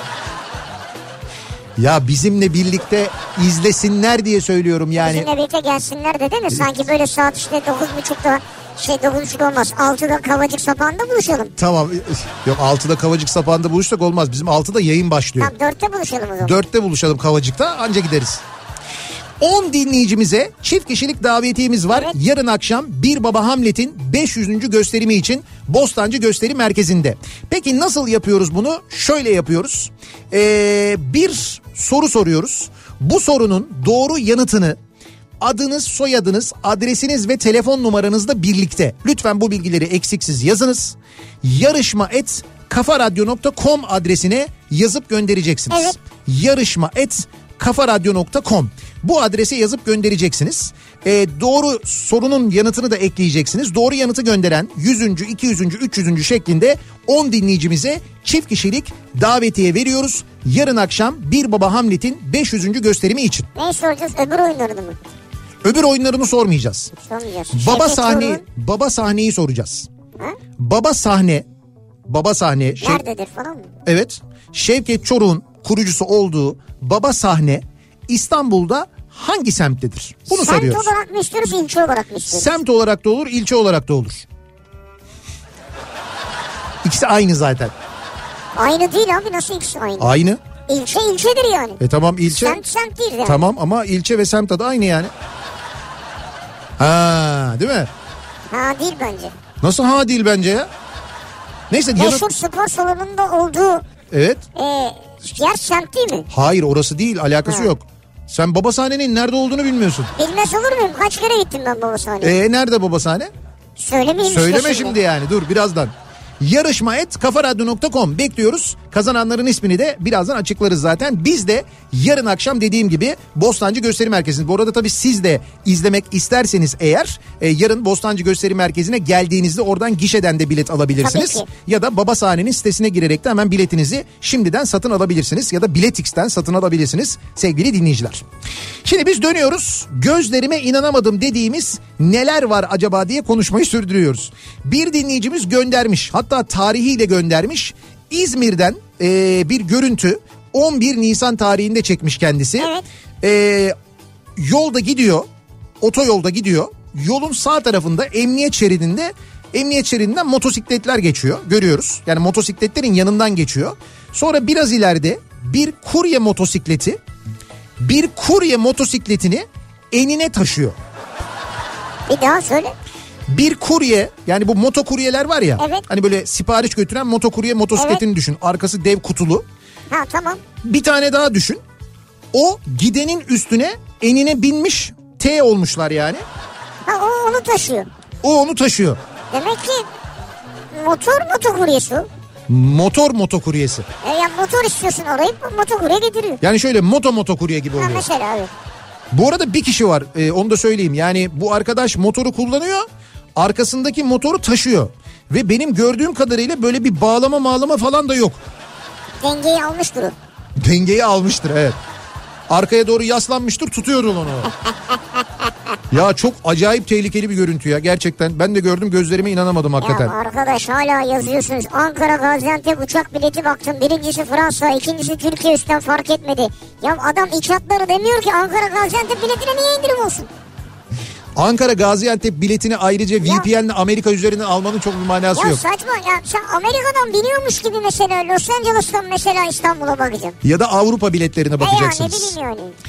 Ya bizimle birlikte izlesinler diye söylüyorum yani. Bizimle birlikte gelsinler de değil mi? Sanki böyle saat işte 9.30'da 9.30 olmaz. 6'da Kavacık Sapan'da buluşalım. Tamam. Yok, 6'da Kavacık Sapan'da buluşsak olmaz. Bizim 6'da yayın başlıyor. Tamam, 4'te buluşalım o zaman. 4'te buluşalım Kavacık'ta, anca gideriz. 10 dinleyicimize çift kişilik davetiyemiz var. Evet. Yarın akşam Bir Baba Hamlet'in 500. gösterimi için Bostancı Gösteri Merkezi'nde. Peki nasıl yapıyoruz bunu? Şöyle yapıyoruz. Bir soru soruyoruz. Bu sorunun doğru yanıtını adınız, soyadınız, adresiniz ve telefon numaranızla birlikte lütfen bu bilgileri eksiksiz yazınız. yarışma@kafaradyo.com adresine yazıp göndereceksiniz. Evet. yarışma@kafaradyo.com. Bu adrese yazıp göndereceksiniz. Doğru sorunun yanıtını da ekleyeceksiniz. Doğru yanıtı gönderen 100. 200. 300. şeklinde 10 dinleyicimize çift kişilik davetiye veriyoruz. Yarın akşam Bir Baba Hamlet'in 500. gösterimi için. Ne soracağız, öbür oyunlarını mı? Öbür oyunlarını sormayacağız. Sormayacağız. Baba sahneyi soracağız. Ha? Baba sahne. Nerededir falan mı? Evet. Şevket Çoruh'un kurucusu olduğu Baba Sahne İstanbul'da hangi semttedir? Bunu soruyoruz. Semt olarak mı istiyoruz, ilçe olarak mı istiyoruz? Semt olarak da olur, ilçe olarak da olur. İkisi aynı zaten. Aynı değil abi, nasıl ikisi aynı? Aynı. İlçe ilçedir yani. Tamam ilçe. Semt değil yani. Tamam ama ilçe ve semt adı aynı yani. Ha, değil mi? Ha değil bence. Nasıl ha değil bence ya? Neyse. Meşhur spor salonunda olduğu Evet. yer semt değil mi? Hayır, orası değil, alakası yok. Sen Baba Sahne'nin nerede olduğunu bilmiyorsun. Bilmez olur muyum? Kaç kere gittim ben Baba Sahne'ye. Nerede Baba Sahne? Söylemeyeyim Söyleme şimdi yani, dur birazdan. Yarışma@kafaradyo.com bekliyoruz. Kazananların ismini de birazdan açıklarız zaten. Biz de yarın akşam dediğim gibi Bostancı Gösteri Merkezi'nde. Bu arada tabii siz de izlemek isterseniz eğer yarın Bostancı Gösteri Merkezi'ne geldiğinizde oradan gişeden de bilet alabilirsiniz. Ya da Baba Sahne'nin sitesine girerek de hemen biletinizi şimdiden satın alabilirsiniz. Ya da Biletix'ten satın alabilirsiniz sevgili dinleyiciler. Şimdi biz dönüyoruz. Gözlerime inanamadım dediğimiz neler var acaba diye konuşmayı sürdürüyoruz. Bir dinleyicimiz göndermiş, hatta tarihiyle göndermiş. İzmir'den bir görüntü 11 Nisan tarihinde çekmiş kendisi. Evet. Yolda gidiyor, otoyolda gidiyor. Yolun sağ tarafında emniyet şeridinden motosikletler geçiyor, görüyoruz. Yani motosikletlerin yanından geçiyor. Sonra biraz ileride bir kurye motosikletini enine taşıyor. Bir daha söyle. Bir kurye, yani bu motokuryeler var ya. Evet. Hani böyle sipariş götüren motokurye motosikletini düşün. Arkası dev kutulu. Ha tamam. Bir tane daha düşün. O gidenin üstüne enine binmiş. T olmuşlar yani. Ha o onu taşıyor. O onu taşıyor. Demek ki motokuryesi o. Motokuryesi. Yani motor istiyorsun arayıp motokurye getiriyor. Yani şöyle motokurye gibi oluyor. Ha mesela evet. Bu arada bir kişi var, onu da söyleyeyim. Yani bu arkadaş motoru kullanıyor. Arkasındaki motoru taşıyor. Ve benim gördüğüm kadarıyla böyle bir bağlama falan da yok. Dengeyi almıştır o. Dengeyi almıştır, evet. Arkaya doğru yaslanmıştır, tutuyor onu. Ya çok acayip tehlikeli bir görüntü ya gerçekten. Ben de gördüm, gözlerime inanamadım hakikaten. Ya arkadaş hala yazıyorsunuz. Ankara Gaziantep uçak bileti baktım. Birincisi Fransa, ikincisi Türkiye üstten fark etmedi. Ya adam iç hatları demiyor ki Ankara Gaziantep biletine niye indirim olsun? Ankara Gaziantep biletini ayrıca VPN'le Amerika üzerinden almanın çok bir manası yok. Ya saçma ya, sen Amerika'dan biniyormuş gibi mesela Los Angeles'tan mesela İstanbul'a bakacaksın. Ya da Avrupa biletlerine bakacaksınız. Ya ne bileyim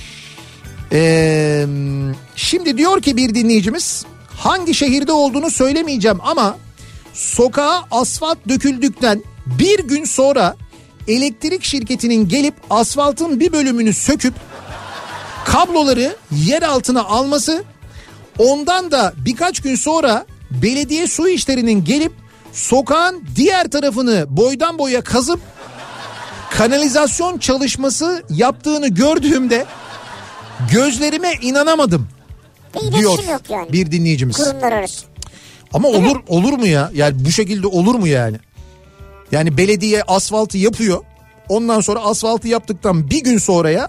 yani. Şimdi diyor ki bir dinleyicimiz, hangi şehirde olduğunu söylemeyeceğim ama sokağa asfalt döküldükten bir gün sonra elektrik şirketinin gelip asfaltın bir bölümünü söküp kabloları yer altına alması, ondan da birkaç gün sonra belediye su işlerinin gelip sokağın diğer tarafını boydan boya kazıp kanalizasyon çalışması yaptığını gördüğümde gözlerime inanamadım diyor yani bir dinleyicimiz. Kurumlar arası. Ama olur mu ya? Yani bu şekilde olur mu yani? Yani belediye asfaltı yapıyor. Ondan sonra asfaltı yaptıktan bir gün sonraya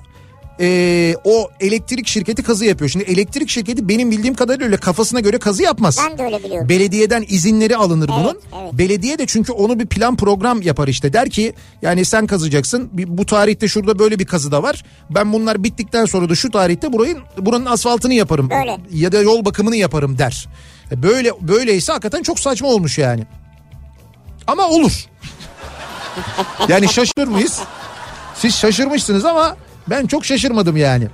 o elektrik şirketi kazı yapıyor. Şimdi elektrik şirketi benim bildiğim kadarıyla öyle kafasına göre kazı yapmaz. Ben de öyle biliyorum. Belediyeden izinleri alınır bunun. Evet. Belediye de çünkü onu bir plan program yapar işte. Der ki yani sen kazacaksın. Bu tarihte şurada böyle bir kazı da var. Ben bunlar bittikten sonra da şu tarihte buranın asfaltını yaparım. Böyle. Ya da yol bakımını yaparım der. Böyleyse hakikaten çok saçma olmuş yani. Ama olur. Yani şaşırır mıyız? Siz şaşırmışsınız ama ben çok şaşırmadım yani.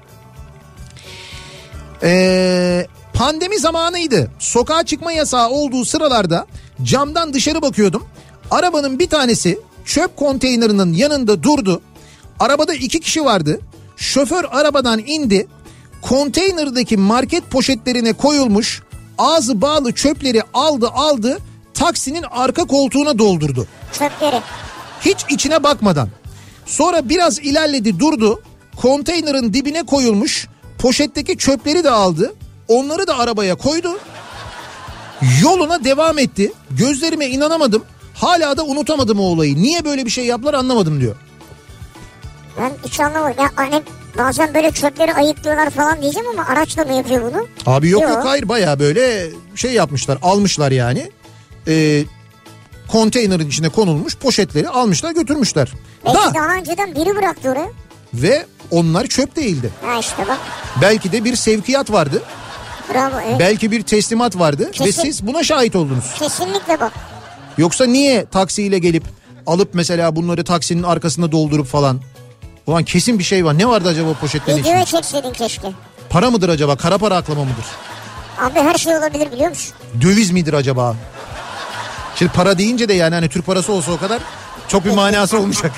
Pandemi zamanıydı. Sokağa çıkma yasağı olduğu sıralarda camdan dışarı bakıyordum. Arabanın bir tanesi çöp konteynerinin yanında durdu. Arabada 2 kişi vardı. Şoför arabadan indi. Konteynerdaki market poşetlerine koyulmuş ağzı bağlı çöpleri aldı. Taksinin arka koltuğuna doldurdu. Çöpleri. Hiç içine bakmadan. Sonra biraz ilerledi, durdu. Konteynerin dibine koyulmuş Poşetteki çöpleri de aldı. Onları da arabaya koydu. Yoluna devam etti. Gözlerime inanamadım. Hala da unutamadım o olayı. Niye böyle bir şey yaptılar anlamadım diyor. Ben hiç anlamadım. Ya hani bazen böyle çöpleri ayıklıyorlar falan diyeceğim ama araçla mı yapıyor bunu? Abi yok hayır, bayağı böyle şey yapmışlar, almışlar yani. Konteynerin içine konulmuş poşetleri almışlar götürmüşler. Belki daha önceden biri bıraktı oraya. Ve onlar çöp değildi. Ha işte bak. Belki de bir sevkiyat vardı. Bravo, evet. Belki bir teslimat vardı ve siz buna şahit oldunuz. Kesinlikle bak. Yoksa niye taksiyle gelip alıp mesela bunları taksinin arkasında doldurup falan? Ulan kesin bir şey var. Ne vardı acaba poşetlerin içinde? Videoya çekseydin keşke. Para mıdır acaba? Kara para aklama mıdır? Abi her şey olabilir biliyor musun? Döviz midir acaba? Şimdi para deyince de yani hani Türk parası olsa o kadar çok bir manası olmayacak.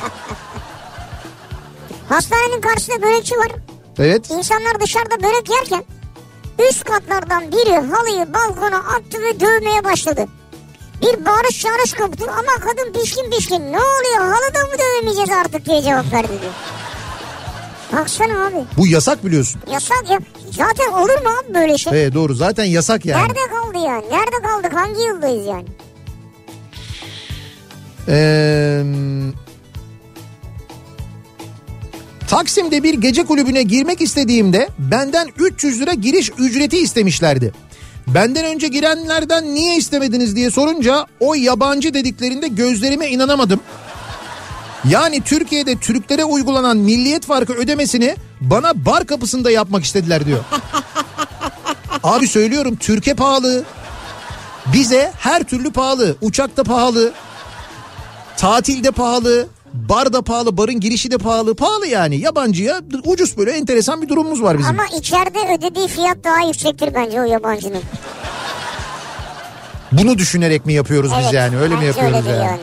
Hastanenin karşısında börekçi var. Evet. İnsanlar dışarıda börek yerken üst katlardan biri halıyı balkona attı ve dövmeye başladı. Bir bağırış çağırış koptu ama kadın pişkin ne oluyor halıda mı dövmeyeceğiz artık diye cevap verdi diyor. Baksana abi. Bu yasak biliyorsun. Yasak ya. Zaten olur mu abi böyle şey? Evet doğru, zaten yasak yani. Nerede kaldı yani? Nerede kaldık? Hangi yıldayız yani? Taksim'de bir gece kulübüne girmek istediğimde benden 300 lira giriş ücreti istemişlerdi. Benden önce girenlerden niye istemediniz diye sorunca o yabancı dediklerinde gözlerime inanamadım. Yani Türkiye'de Türklere uygulanan milliyet farkı ödemesini bana bar kapısında yapmak istediler diyor. Abi söylüyorum, Türkiye pahalı. Bize her türlü pahalı. Uçakta pahalı. Tatilde pahalı. Bar da pahalı. Barın girişi de pahalı. Pahalı yani. Yabancıya ucuz, böyle enteresan bir durumumuz var bizim. Ama içeride ödediği fiyat daha yüksektir bence o yabancının. Bunu düşünerek mi yapıyoruz biz yani? Öyle mi yapıyoruz yani?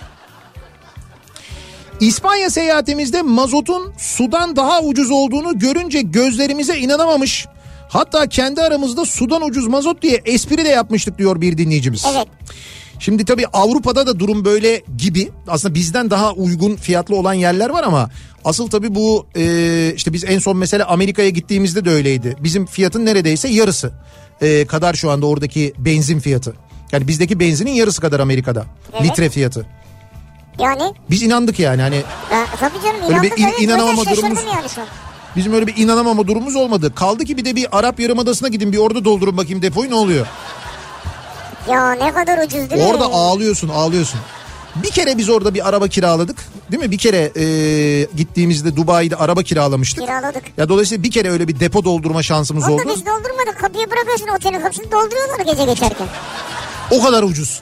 İspanya seyahatimizde mazotun sudan daha ucuz olduğunu görünce gözlerimize inanamamış. Hatta kendi aramızda sudan ucuz mazot diye espri de yapmıştık diyor bir dinleyicimiz. Evet. Şimdi tabii Avrupa'da da durum böyle gibi. Aslında bizden daha uygun fiyatlı olan yerler var ama asıl tabii bu işte biz en son mesela Amerika'ya gittiğimizde de öyleydi. Bizim fiyatın neredeyse yarısı kadar şu anda oradaki benzin fiyatı. Yani bizdeki benzinin yarısı kadar Amerika'da. Evet. Litre fiyatı. Yani? Biz inandık yani hani. Tabii canım inandık. Öyle bir inanamama durumumuz. Yani bizim öyle bir inanamama durumumuz olmadı. Kaldı ki bir de bir Arap Yarımadası'na gidin, bir orada doldurun bakayım depoyu, ne oluyor? Ya ne kadar ucuz değil mi? Orada ağlıyorsun. Bir kere biz orada bir araba kiraladık. Değil mi? Bir kere gittiğimizde Dubai'de araba kiralamıştık. Kiraladık. Ya dolayısıyla bir kere öyle bir depo doldurma şansımız oldu. Onu biz doldurmadık. Kapıya bırakıyorsun otelin kapısını, dolduruyorlar gece geçerken. O kadar ucuz.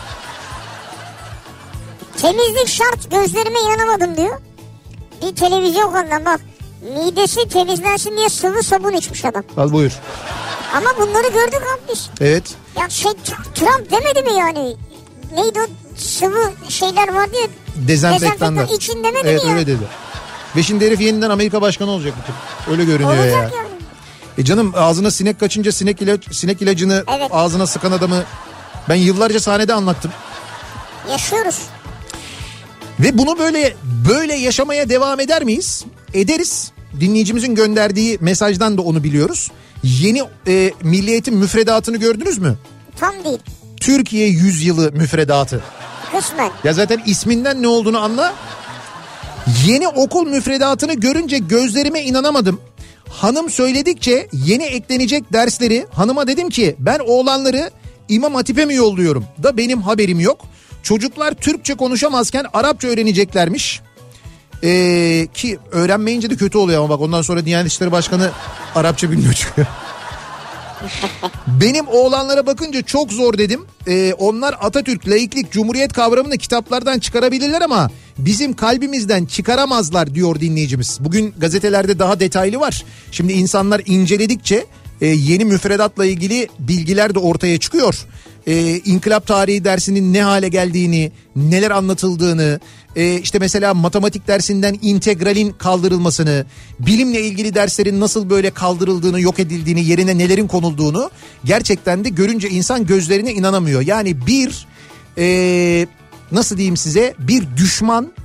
Temizlik şart, gözlerime inanamadım diyor. Bir televizyon kanalından bak. Midesi temizlensin diye sıvı sabun içmiş adam. Al buyur. Ama bunları gördük abi biz. Evet. Ya Trump demedi mi yani? Neydi o sıvı şeyler vardı ya. Dezenfektanlar. İçin demedi evet, mi ya? Evet öyle dedi. Ve şimdi herif yeniden Amerika başkanı olacak. Öyle görünüyor ya. Olacak yani. Canım ağzına sinek kaçınca sinek ilacını ağzına sıkan adamı ben yıllarca sahnede anlattım. Yaşıyoruz. Ve bunu böyle yaşamaya devam eder miyiz? Ederiz. Dinleyicimizin gönderdiği mesajdan da onu biliyoruz. Yeni milliyetin müfredatını gördünüz mü? Tam değil. Türkiye 100 yılı müfredatı. Kısmen. Ya zaten isminden ne olduğunu anla. Yeni okul müfredatını görünce gözlerime inanamadım. Hanım söyledikçe yeni eklenecek dersleri hanıma dedim ki ben oğlanları İmam Hatip'e mi yolluyorum da benim haberim yok. Çocuklar Türkçe konuşamazken Arapça öğreneceklermiş. Ki öğrenmeyince de kötü oluyor ama bak ondan sonra Diyanet İşleri Başkanı Arapça bilmiyor çıkıyor. Benim oğlanlara bakınca çok zor dedim. Onlar Atatürk, laiklik, cumhuriyet kavramını kitaplardan çıkarabilirler ama bizim kalbimizden çıkaramazlar diyor dinleyicimiz. Bugün gazetelerde daha detaylı var. Şimdi insanlar inceledikçe yeni müfredatla ilgili bilgiler de ortaya çıkıyor. İnkılap tarihi dersinin ne hale geldiğini, neler anlatıldığını, işte mesela matematik dersinden integralin kaldırılmasını, bilimle ilgili derslerin nasıl böyle kaldırıldığını, yok edildiğini, yerine nelerin konulduğunu gerçekten de görünce insan gözlerine inanamıyor. Yani nasıl diyeyim size, bir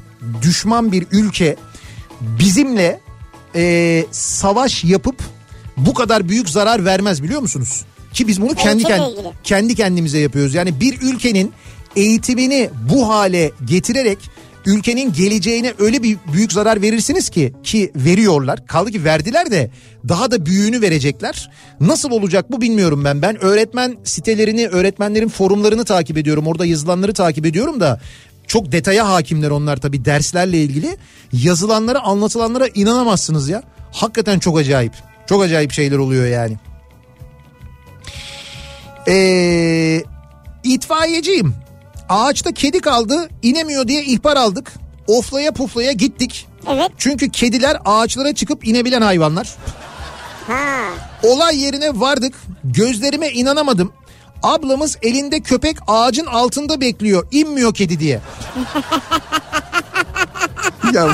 düşman bir ülke bizimle savaş yapıp bu kadar büyük zarar vermez, biliyor musunuz? Ki biz bunu kendi kendimize yapıyoruz. Yani bir ülkenin eğitimini bu hale getirerek ülkenin geleceğine öyle bir büyük zarar verirsiniz ki veriyorlar. Kaldı ki verdiler de daha da büyüğünü verecekler. Nasıl olacak bu bilmiyorum ben. Ben öğretmen sitelerini, öğretmenlerin forumlarını takip ediyorum. Orada yazılanları takip ediyorum da çok detaya hakimler onlar tabii derslerle ilgili. Yazılanlara, anlatılanlara inanamazsınız ya. Hakikaten çok acayip. Çok acayip şeyler oluyor yani. İtfaiyeciyim. Ağaçta kedi kaldı, inemiyor diye ihbar aldık. Oflaya puflaya gittik. Evet. Çünkü kediler ağaçlara çıkıp inebilen hayvanlar. Ha. Olay yerine vardık. Gözlerime inanamadım. Ablamız elinde köpek ağacın altında bekliyor. İnmiyor kedi diye. Ya.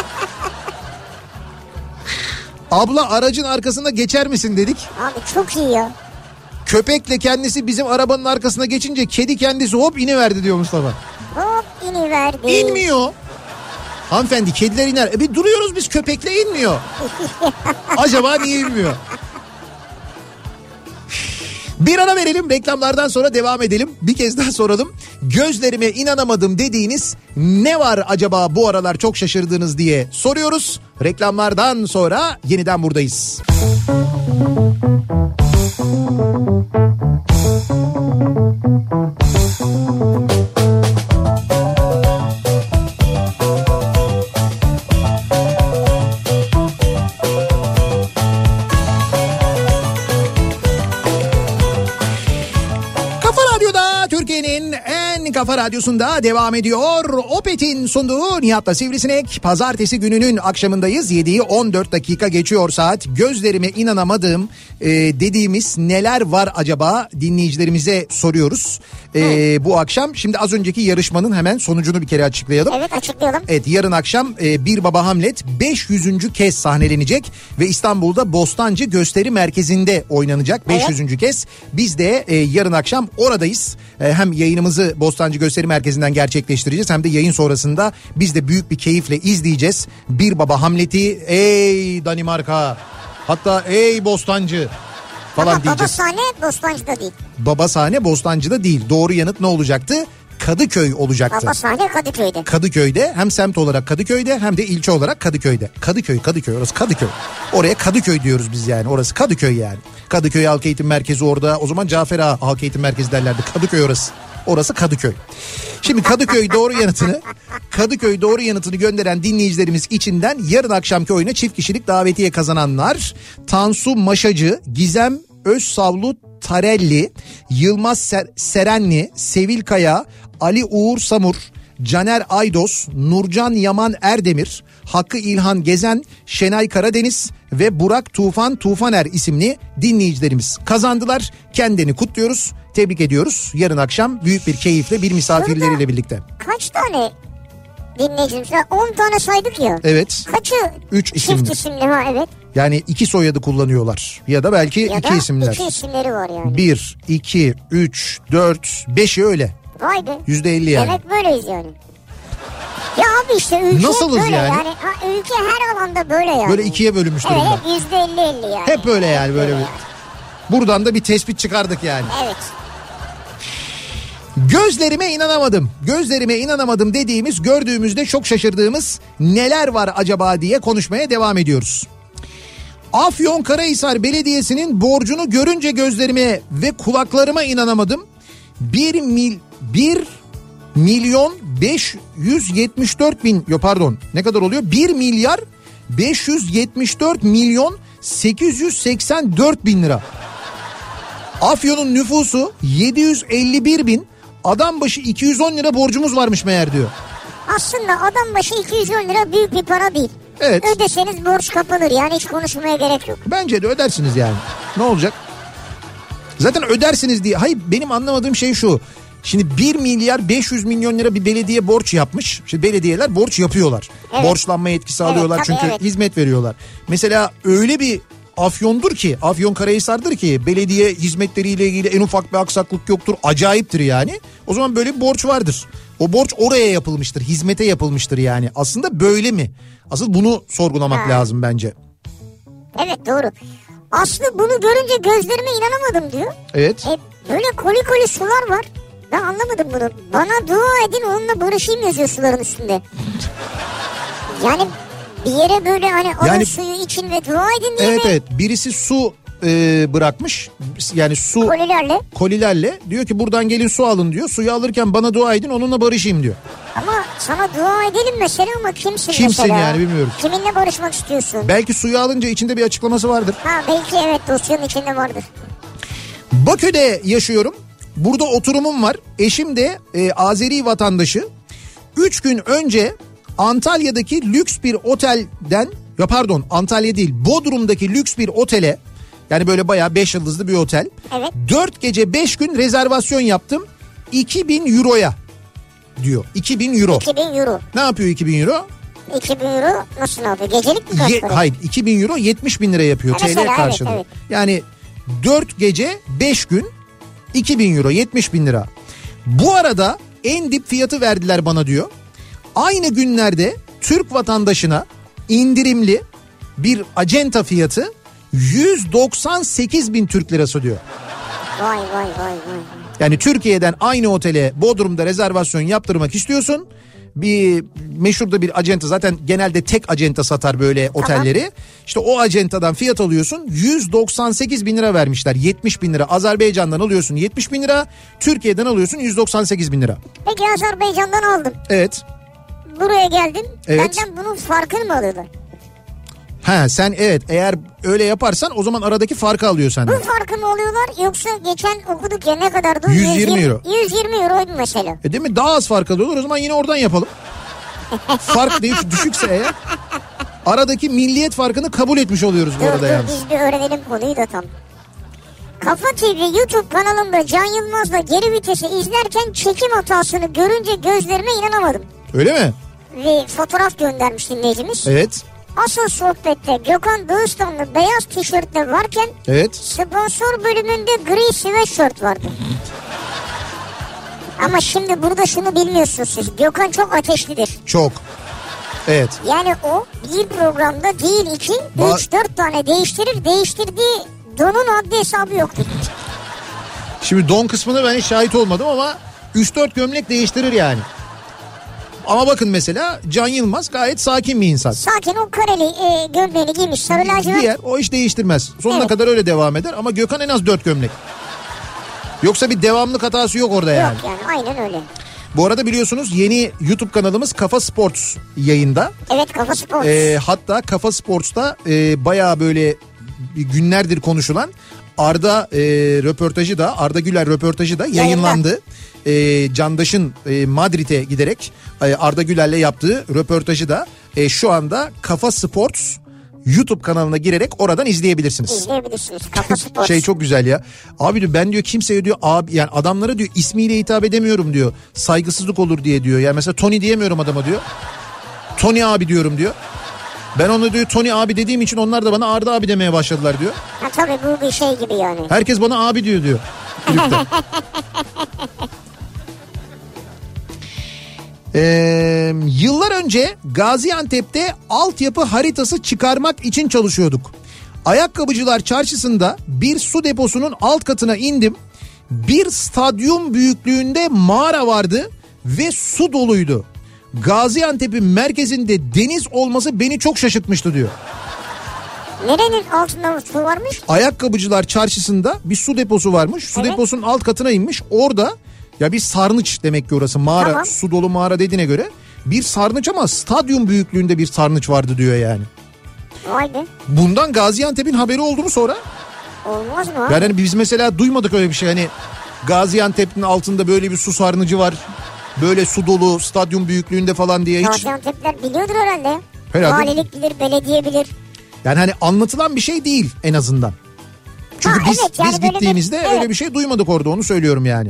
Abla aracın arkasına geçer misin dedik. Abi çok iyi ya. Köpekle kendisi bizim arabanın arkasına geçince kedi kendisi hop iniverdi diyor Mustafa. Hop iniverdi. İnmiyor. Hanımefendi kediler iner. Bir duruyoruz biz, köpekle inmiyor. Acaba niye inmiyor? Bir ara verelim, reklamlardan sonra devam edelim. Bir kez daha soralım. Gözlerime inanamadım dediğiniz ne var acaba bu aralar çok şaşırdığınız diye soruyoruz. Reklamlardan sonra yeniden buradayız. Kafa Radyosu'nda devam ediyor. Opet'in sunduğu Nihat'la Sivrisinek. Pazartesi gününün akşamındayız. 7'yi 14 dakika geçiyor saat. Gözlerime inanamadım dediğimiz neler var acaba dinleyicilerimize soruyoruz. Bu akşam şimdi az önceki yarışmanın hemen sonucunu bir kere açıklayalım. Evet, açıklayalım. Evet, yarın akşam Bir Baba Hamlet 500. kez sahnelenecek ve İstanbul'da Bostancı Gösteri Merkezi'nde oynanacak 500. kez. Biz de yarın akşam oradayız. Hem yayınımızı Bostancı Gösteri Merkezi'nden gerçekleştireceğiz hem de yayın sonrasında biz de büyük bir keyifle izleyeceğiz. Bir Baba Hamlet'i, ey Danimarka, hatta ey Bostancı falan ama diyeceğiz. Baba sahne Bostancı'da değil. Baba sahne Bostancı'da değil. Doğru yanıt ne olacaktı? Kadıköy olacaktı. Baba sahne Kadıköy'de. Kadıköy'de, hem semt olarak Kadıköy'de hem de ilçe olarak Kadıköy'de. Kadıköy orası Kadıköy. Oraya Kadıköy diyoruz biz yani, orası Kadıköy yani. Kadıköy Halk Eğitim Merkezi orada, o zaman Cafer Ağa Halk Eğitim Merkezi derlerdi. Kadıköy orası. Orası Kadıköy. Şimdi Kadıköy doğru yanıtını gönderen dinleyicilerimiz içinden yarın akşamki oyuna çift kişilik davetiye kazananlar: Tansu Maşacı, Gizem Özsavlu Tarelli, Yılmaz Serenli, Sevil Kaya, Ali Uğur Samur, Caner Aydos, Nurcan Yaman Erdemir, Hakkı İlhan Gezen, Şenay Karadeniz ve Burak Tufaner isimli dinleyicilerimiz kazandılar. Kendini kutluyoruz, tebrik ediyoruz. Yarın akşam büyük bir keyifle bir misafirleriyle birlikte. Kaç tane dinleyicimiz var? 10 tane saydık ya. Evet. Kaçı 3 isimli. Çift isimli, ha evet. Yani 2 soyadı kullanıyorlar ya da belki 2 isimler. 2 isimleri var yani. 1, 2, 3, 4, 5'i öyle. Vay be. %50 yani. Demek böyleyiz yani. Ya abi işte ülke nasılız böyle yani? Ülke her alanda böyle yani. Böyle ikiye bölünmüş durumda. Evet, %50-50 yani. Hep böyle yani, böyle bir. Buradan da bir tespit çıkardık yani. Evet. Gözlerime inanamadım dediğimiz, gördüğümüzde çok şaşırdığımız neler var acaba diye konuşmaya devam ediyoruz. Afyonkarahisar Belediyesi'nin borcunu görünce gözlerime ve kulaklarıma inanamadım. 1 milyon 574 bin, ne kadar oluyor? 1 milyar 574 milyon 884 bin lira. Afyon'un nüfusu 751 bin, adam başı 210 lira borcumuz varmış meğer diyor. Aslında adam başı 210 lira büyük bir para değil. Evet. Ödeseniz borç kapanır yani, hiç konuşmaya gerek yok. Bence de ödersiniz yani. Ne olacak? Zaten ödersiniz diye. Hayır, benim anlamadığım şey şu. Şimdi 1 milyar 500 milyon lira bir belediye borç yapmış. İşte belediyeler borç yapıyorlar. Evet. Borçlanma yetkisi alıyorlar çünkü hizmet veriyorlar. Mesela öyle bir Afyon'dur ki, Afyonkarahisar'dır ki belediye hizmetleriyle ilgili en ufak bir aksaklık yoktur. Acayiptir yani. O zaman böyle bir borç vardır. O borç oraya yapılmıştır, hizmete yapılmıştır yani. Aslında böyle mi? Asıl bunu sorgulamak lazım bence. Evet, doğru. Aslı bunu görünce gözlerime inanamadım diyor. Evet. Böyle koli koli sular var. Ben anlamadım bunu. Bana dua edin onunla barışayım yazıyor suların üstünde. Yani bir yere böyle hani alın Yani- suyu için ve dua edin diye Evet mi? evet, birisi su bırakmış, yani su Kolilerle. kolilerle, diyor ki buradan gelin su alın diyor. Suyu alırken bana dua edin, onunla barışayım diyor. Ama sana dua edelim mesela ama kimsin Kimsin mesela? yani, bilmiyoruz. Kiminle barışmak istiyorsun? Belki suyu alınca içinde bir açıklaması vardır. Ha belki evet, dosyanın içinde vardır. Bakü'de yaşıyorum. Burada oturumum var. Eşim de Azeri vatandaşı. 3 gün önce Antalya'daki lüks bir otelden, ya pardon Antalya değil, Bodrum'daki lüks bir otele, yani böyle bayağı 5 yıldızlı bir otel. Evet. 4 gece 5 gün rezervasyon yaptım. 2000 euroya diyor. 2000 euro. 2000 euro. Ne yapıyor 2000 euro? 2000 euro nasıl abi? Gecelik mi kaç para? Hayır, 2000 euro 70 bin lira yapıyor Ha, mesela, TL karşılığı. evet. Yani 4 gece 5 gün 2000 euro 70 bin lira. Bu arada en dip fiyatı verdiler bana diyor. Aynı günlerde Türk vatandaşına indirimli bir acenta fiyatı 198 bin Türk lirası diyor. Vay vay vay vay. Yani Türkiye'den aynı otele Bodrum'da rezervasyon yaptırmak istiyorsun. Bir meşhur da bir acenta, zaten genelde tek acenta satar böyle otelleri. İşte o acentadan fiyat alıyorsun, 198 bin lira vermişler, 70 bin lira. Azerbaycan'dan alıyorsun 70 bin lira, Türkiye'den alıyorsun 198 bin lira. Peki Azerbaycan'dan aldım. Evet. Buraya geldim. Evet. Benden bunun farkını mı alıyorlar? Ha sen, evet, eğer öyle yaparsan o zaman aradaki farkı alıyor senden. Bu farkı mı alıyorlar yoksa geçen okuduk ya ne kadardı? 120 euro. 120 euroydu mesela. Değil mi? Daha az fark alıyorlar, o zaman yine oradan yapalım. Fark düşükse eğer, aradaki milliyet farkını kabul etmiş oluyoruz bu arada yalnız. Biz bir öğrenelim konuyu da tam. Kafa TV YouTube kanalında Can Yılmaz'la Geri Vitesi izlerken çekim hatasını görünce gözlerime inanamadım. Öyle mi? Ve fotoğraf göndermiş dinleyicimiz. Evet. Asıl sohbette Gökhan Dağıstanlı beyaz tişörtle varken Evet. sponsor bölümünde gri sweatshirt vardı. Ama şimdi burada şunu bilmiyorsunuz siz. Gökhan çok ateşlidir. Çok. Evet. Yani o bir programda değil iki, 3-4 tane değiştirir. Değiştirdiği donun haddi hesabı yoktur. Şimdi don kısmına ben hiç şahit olmadım ama 3-4 gömlek değiştirir yani. Ama bakın mesela Can Yılmaz gayet sakin bir insan. Sakin, o kareli gömleğini giymiş, sarı lacivert. Diğer o hiç değiştirmez. Sonuna Evet. kadar öyle devam eder ama Gökhan en az 4 gömlek. Yoksa bir devamlık hatası yok orada yani. Yok yani, aynen öyle. Bu arada biliyorsunuz yeni YouTube kanalımız Kafa Sports yayında. Evet, Kafa Spor. Hatta Kafa Sports'ta bayağı böyle günlerdir konuşulan Arda röportajı da, Arda Güler röportajı da yayınlandı. Candaş'ın Madrid'e giderek Arda Güler'le yaptığı röportajı da şu anda Kafa Sports YouTube kanalına girerek oradan izleyebilirsiniz. İzleyebilirsiniz. Kafa Spor. Şey çok güzel ya. Abi diyor, ben diyor kimseye diyor abi, yani adamlara diyor ismiyle hitap edemiyorum diyor. Saygısızlık olur diye diyor. Yani mesela Tony diyemiyorum adama diyor. Tony abi diyorum diyor. Ben onu diyor Tony abi dediğim için onlar da bana Arda abi demeye başladılar diyor. Ha, tabii bu bir şey gibi yani. Herkes bana abi diyor. Kulüpte. Yıllar önce Gaziantep'te altyapı haritası çıkarmak için çalışıyorduk. Ayakkabıcılar çarşısında bir su deposunun alt katına indim. Bir stadyum büyüklüğünde mağara vardı ve su doluydu. Gaziantep'in merkezinde deniz olması beni çok şaşırtmıştı diyor. Nerenin altında su varmış? Ayakkabıcılar çarşısında bir su deposu varmış. Su Evet. deposunun alt katına inmiş. Orada ya bir sarnıç demek ki orası. Mağara, Tamam. su dolu mağara dediğine göre bir sarnıç ama stadyum büyüklüğünde bir sarnıç vardı diyor yani. Vay be. Bundan Gaziantep'in haberi oldu mu sonra? Olmaz mı? Yani hani biz mesela duymadık öyle bir şey. Hani Gaziantep'in altında böyle bir su sarnıcı var. Böyle su dolu stadyum büyüklüğünde falan diye hiç. Gaziantep'ler biliyordur herhalde. Herhalde. Valilik bilir, belediye bilir. Yani hani anlatılan bir şey değil en azından. Çünkü Ha, biz evet, yani biz böyle gittiğimizde evet. öyle bir şey duymadık orada, onu söylüyorum yani.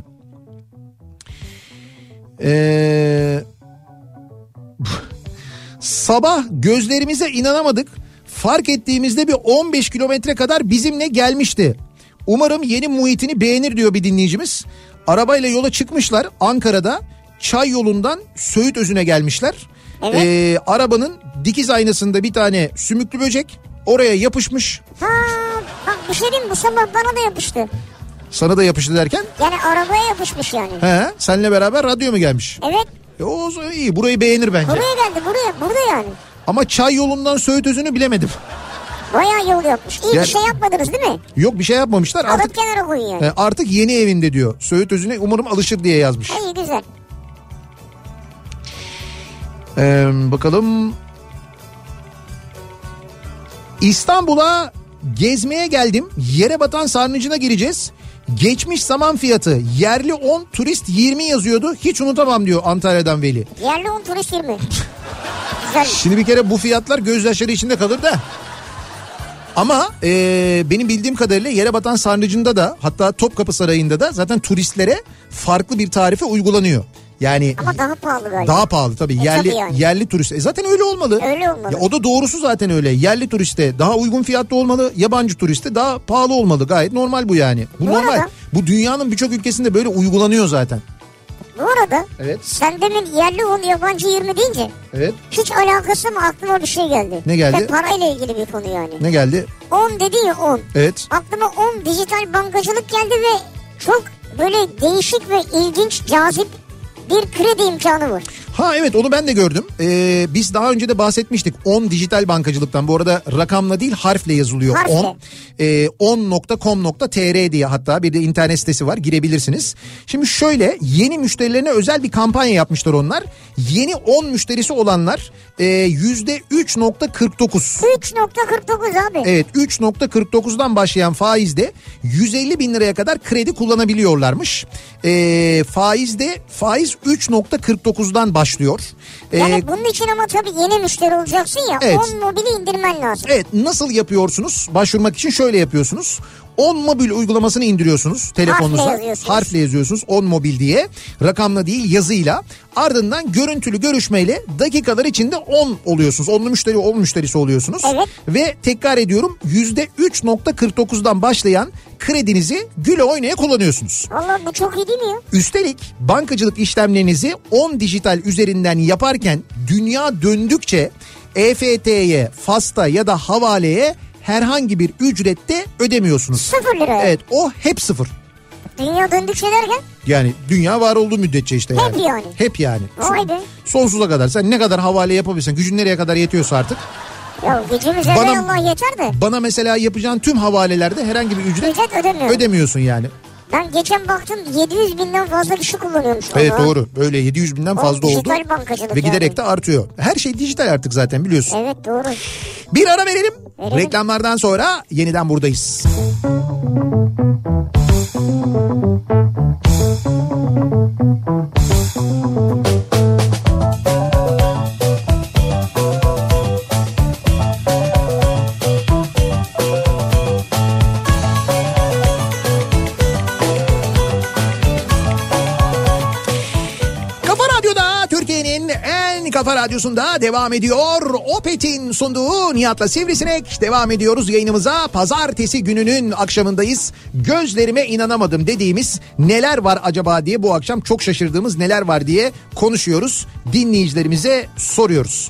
Sabah gözlerimize inanamadık. Fark ettiğimizde bir 15 kilometre kadar bizimle gelmişti. Umarım yeni muhitini beğenir diyor bir dinleyicimiz. Arabayla yola çıkmışlar Ankara'da. Çay yolundan Söğütözü'ne gelmişler. Evet. Arabanın dikiz aynasında bir tane sümüklü böcek oraya yapışmış. Ha, Bak bir şey diyeyim, bu sabah bana da yapıştı. Sana da yapıştı derken? Yani arabaya yapışmış yani. He, seninle beraber radyo mu gelmiş? Evet. O iyi, burayı beğenir bence. Buraya geldi, burada yani. Ama çay yolundan Söğüt Özü'nü bilemedim. Bayağı yol yapmış. İyi bir şey yapmadınız değil mi? Yok, bir şey yapmamışlar. Alıp kenara koyun yani. Artık yeni evinde diyor. Söğüt Özü'ne umarım alışır diye yazmış. İyi, güzel. Bakalım. İstanbul'a gezmeye geldim. Yerebatan Sarnıcı'na gireceğiz. Geçmiş zaman fiyatı yerli 10, turist 20 yazıyordu. Hiç unutamam diyor Antalya'dan Veli. Yerli 10, turist 20. Güzel. Şimdi bir kere bu fiyatlar gözyaşları içinde kalır da. Ama benim bildiğim kadarıyla Yerebatan Sarnıcı'nda da, hatta Topkapı Sarayı'nda da zaten turistlere farklı bir tarife uygulanıyor. Yani ama daha pahalı galiba. Daha pahalı tabii. Yerli tabii yani. Yerli turist. Zaten öyle olmalı. Öyle olmalı. Ya o da doğrusu zaten öyle. Yerli turiste daha uygun fiyatlı olmalı. Yabancı turiste daha pahalı olmalı. Gayet normal bu yani. Bu normal. Arada, bu dünyanın birçok ülkesinde böyle uygulanıyor zaten. Bu arada evet. Sen demin yerli 10, yabancı 20 deyince evet. Hiç alakası mı, aklıma bir şey geldi. Ne geldi? Ve parayla ilgili bir konu yani. Ne geldi? 10 dedi ya 10. Evet. Aklıma 10 dijital bankacılık geldi ve çok böyle değişik ve ilginç, cazip bir kredi imkanı var. Ha evet, onu ben de gördüm. Biz daha önce de bahsetmiştik 10 dijital bankacılıktan. Bu arada rakamla değil, harfle yazılıyor. Harfle. 10.com.tr diye hatta bir de internet sitesi var, girebilirsiniz. Şimdi şöyle, yeni müşterilerine özel bir kampanya yapmışlar onlar. Yeni 10 müşterisi olanlar %3.49. 3.49 abi. Evet, 3.49'dan başlayan faizde 150 bin liraya kadar kredi kullanabiliyorlarmış. Faiz 3.49'dan başlıyor. Yani bunun için ama tabii yeni müşteri olacaksın ya, evet. 10 mobili indirmen lazım. Evet, nasıl yapıyorsunuz? Başvurmak için şöyle yapıyorsunuz. 10 mobil uygulamasını indiriyorsunuz telefonunuza. Harfle yazıyorsunuz 10 mobil diye. Rakamla değil, yazıyla. Ardından görüntülü görüşmeyle dakikalar içinde 10 oluyorsunuz. 10 müşterisi oluyorsunuz. Evet. Ve tekrar ediyorum, %3.49'dan başlayan kredinizi güle oynaya kullanıyorsunuz. Vallahi bu çok iyi değil mi ya? Üstelik bankacılık işlemlerinizi 10 dijital üzerinden yaparken dünya döndükçe EFT'ye, FAS'ta ya da havaleye herhangi bir ücrette ödemiyorsunuz. 0 lira. Evet, o hep 0. Dünya döndükçe derken? Yani dünya var olduğu müddetçe işte yani. Hep yani. Hep yani. Vay be. Sonsuza kadar. Sen ne kadar havale yapabilirsen, gücün nereye kadar yetiyorsa artık. Ya gücümüze Allah yeter de. Bana mesela yapacağın tüm havalelerde herhangi bir ücret ödemiyorsun yani. Ben geçen baktım 700 binden fazla kişi kullanıyormuş. Evet doğru. Öyle 700 binden fazla oldu. Dijital bankacılık ve giderek de artıyor. Her şey dijital artık zaten, biliyorsun. Evet doğru. Bir ara verelim. Reklamlardan sonra yeniden buradayız. Kafa Radyosu'nda devam ediyor. Opet'in sunduğu Nihat'la Sivrisinek devam ediyoruz yayınımıza. Pazartesi gününün akşamındayız. Gözlerime inanamadım dediğimiz neler var acaba diye, bu akşam çok şaşırdığımız neler var diye konuşuyoruz. Dinleyicilerimize soruyoruz.